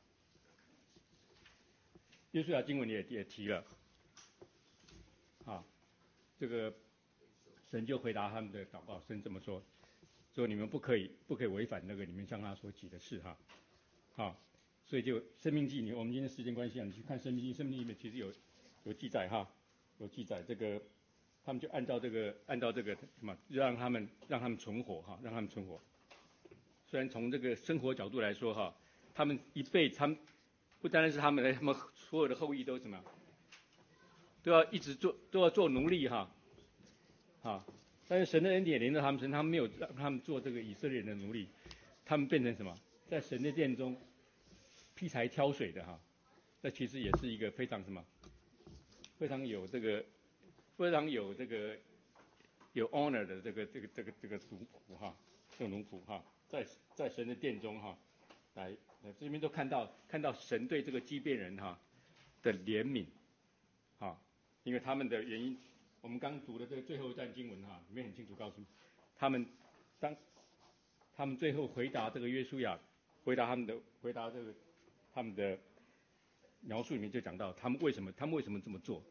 约书亚经文也也提了，啊，这个神就回答他们的祷告，神这么说，说你们不可以不可以违反那个你们向他所起的誓哈，啊。所以就《申命记》里，我们今天时间关系啊，你去看《申命记》，《申命记》里面其实有有记载哈，有记载这个，他们就按照这个按照这个什么，让他们让他们存活哈，让他们存活。虽然从这个生活角度来说哈，他们一辈他们不单单是他们的，他们所有的后裔都什么，都要一直做都要做奴隶哈，啊，但是神的恩典临到他们身，他们没有让他们做这个以色列人的奴隶，他们变成什么，在神的殿中劈柴挑水的哈，这其实也是一个非常什么，非常有这个，非常有这个有 honor 的这个这个这个这个奴仆哈，这个奴仆哈，在在神的殿中哈，来来这边都看到看到神对这个基遍人哈的怜悯，哈，因为他们的原因，我们刚读的这个最后一段经文哈，里面很清楚告诉他们，当他们最后回答这个约书亚，回答他们的回答这个。他们的描述里面就讲到，他们为什么他们为什么这么做？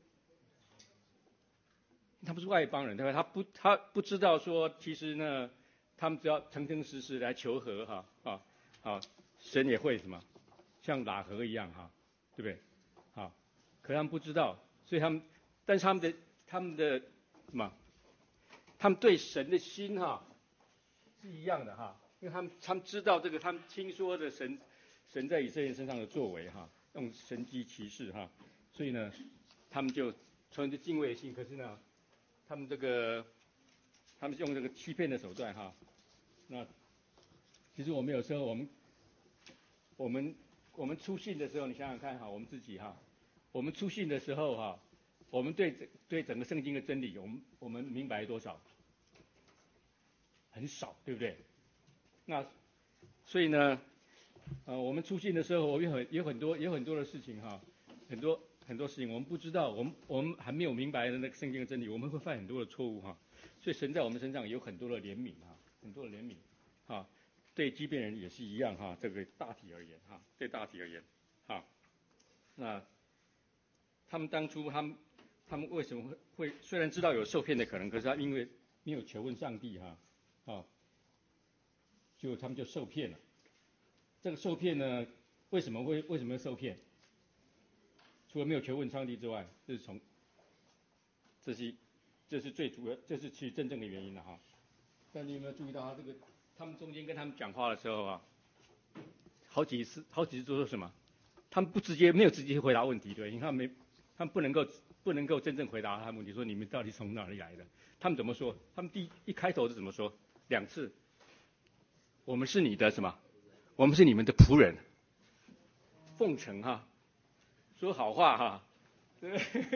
他们是外邦人，对吧？他不他不知道说，其实呢，他们只要诚诚实实来求和哈啊啊，神也会什么，像喇合一样哈，对不对？啊，可他们不知道，所以他们，但是他们的他们的什么？他们对神的心哈是一样的哈，因为他们他们知道这个，他们听说的神。神在以色列人身上的作为哈，用神迹奇事哈，所以呢，他们就存着敬畏心，可是呢，他们这个，他们用这个欺骗的手段哈，那其实我们有时候我们，我们我们出信的时候，你想想看哈，我们自己哈，我们出信的时候哈，我们对对整个圣经的真理，我们我们明白多少？很少，对不对？那所以呢？呃，我们出信的时候，我们有很有很多有很多的事情哈，很多很多事情我们不知道，我们我们还没有明白的那个圣经的真理，我们会犯很多的错误哈。所以神在我们身上有很多的怜悯哈，很多的怜悯哈，对基遍人也是一样哈。这个大体而言哈，对大体而言哈，那他们当初他们他们为什么会会虽然知道有受骗的可能，可是他因为没有求问上帝哈啊，就他们就受骗了。这个受骗呢，为什么会为什么会受骗？除了没有求问上帝之外，这是从，这是这是最主要，这是其实真正的原因了哈。但你有没有注意到他这个，他们中间跟他们讲话的时候啊，好几次好几次都说什么？他们不直接没有直接回答问题，对，因为他们没，他们不能够不能够真正回答他们问题，说你们到底从哪里来的？他们怎么说？他们第一一开头是怎么说？两次，我们是你的什么？我们是你们的仆人，奉承哈，说好话哈，对，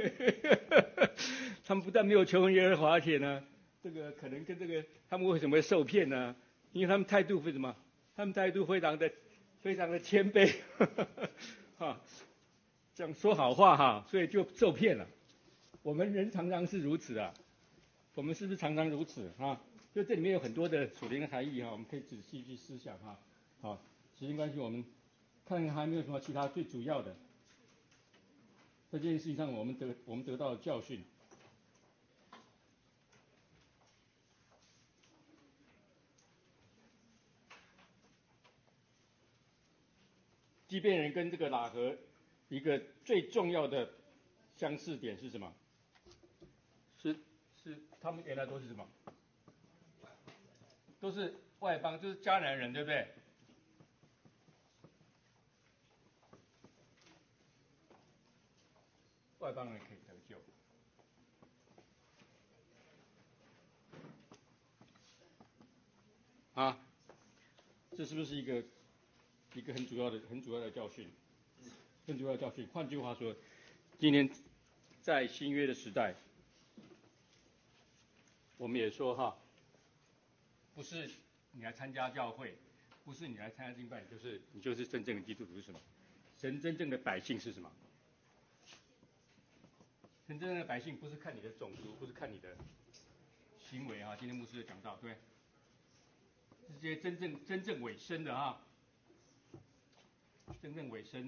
他们不但没有求问耶和华，而且呢，这个可能跟这个他们为什么会受骗呢？因为他们态度为什么？他们态度非常的非常的谦卑，哈，讲说好话哈，所以就受骗了。我们人常常是如此啊，我们是不是常常如此啊？就这里面有很多的属灵的含义哈，我们可以仔细去思想哈。好，时间关系，我们看看还没有什么其他最主要的，在这件事情上，我们得我们得到的教训。 畸变人跟这个喇合一个最重要的相似点是什么？是是他们原来都是什么？都是外邦，就是迦南人，对不对？外邦人可以得救。啊，这是不是一个一个很主要的很主要的教训？很主要的教训。换句话说，今天在新约的时代，我们也说哈，不是你来参加教会，不是你来参加敬拜，就是你就是真正的基督徒是什么？神真正的百姓是什么？神真正的百姓不是看你的种族，不是看你的行为啊。今天牧师有讲到，对。这些真正真正委身的啊，真正委身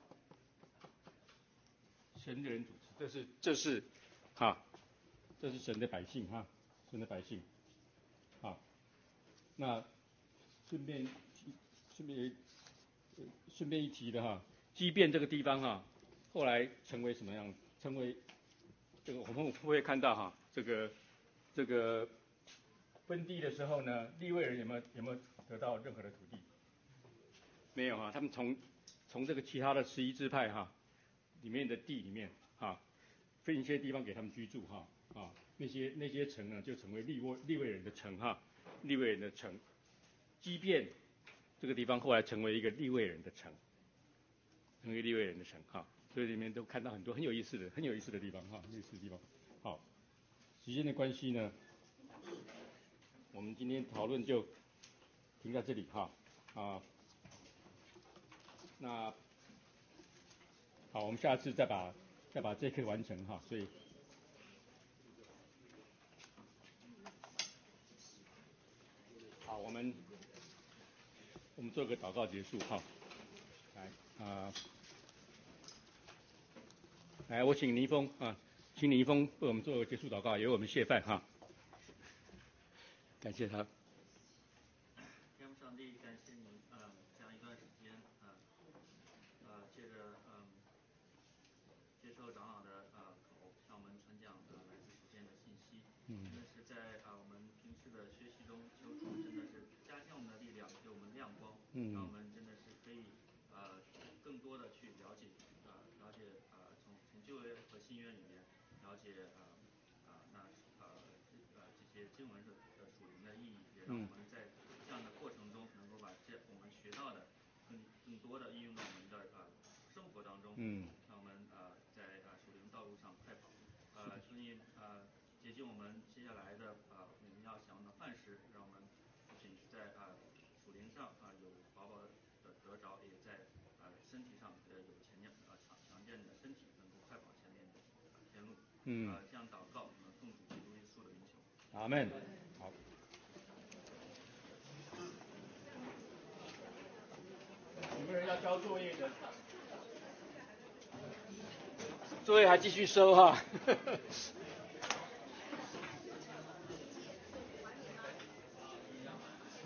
神的人主持，这是这是哈，这是神的百姓哈，神的百姓。好，那顺便顺便顺便一提的哈，畸变这个地方哈，后来成为什么样？成为这个我们会看到哈，这个这个。分地的时候呢，利未人有没有有没有得到任何的土地？没有哈，他们从从这个其他的十一支派哈里面的地里面哈分一些地方给他们居住哈啊，那些那些城呢就成为利未利未人的城哈，利未人的城。畸变这个地方后来成为一个利未人的城，成为利未人的城哈，所以里面都看到很多很有意思的很有意思的地方哈，有意思的地方。好，时间的关系呢。我们今天讨论就停在这里哈啊，那好，我们下次再把再把这课完成哈，所以好，我们我们做个祷告结束哈，来啊，来我请倪峰啊，请倪峰为我们做个结束祷告，也为我们谢饭哈。感谢他。
天父上帝，感谢你，呃，这样一段时间，呃，呃，借着嗯、呃，接受长老的呃口，向我们传讲呃来自主间的信息。嗯。真的是在啊、呃、我们平时的学习中，求主真的是加强我们的力量，给我们亮光，嗯，让我们真的是可以呃更多的去了解，呃，了解呃从从旧约和新约里面了解呃啊、呃、那呃呃这些经文的。属灵的意义，也让我们在这样的过程中，能够把这我们学到的更更多的应用到我们的呃生活当中，嗯，让我们呃在呃属灵道路上快跑，呃，所以呃接近我们接下来的呃我们要想的饭食，让我们不仅是在呃属灵上啊、呃、有饱饱的得着，也在呃身体上呃有强健呃强强健的身体，能够快跑前面的呃天路，嗯，呃这样祷告，我们奉主基督耶稣的名求，
阿门。好。有没有人要交作业的？作业还继续收哈。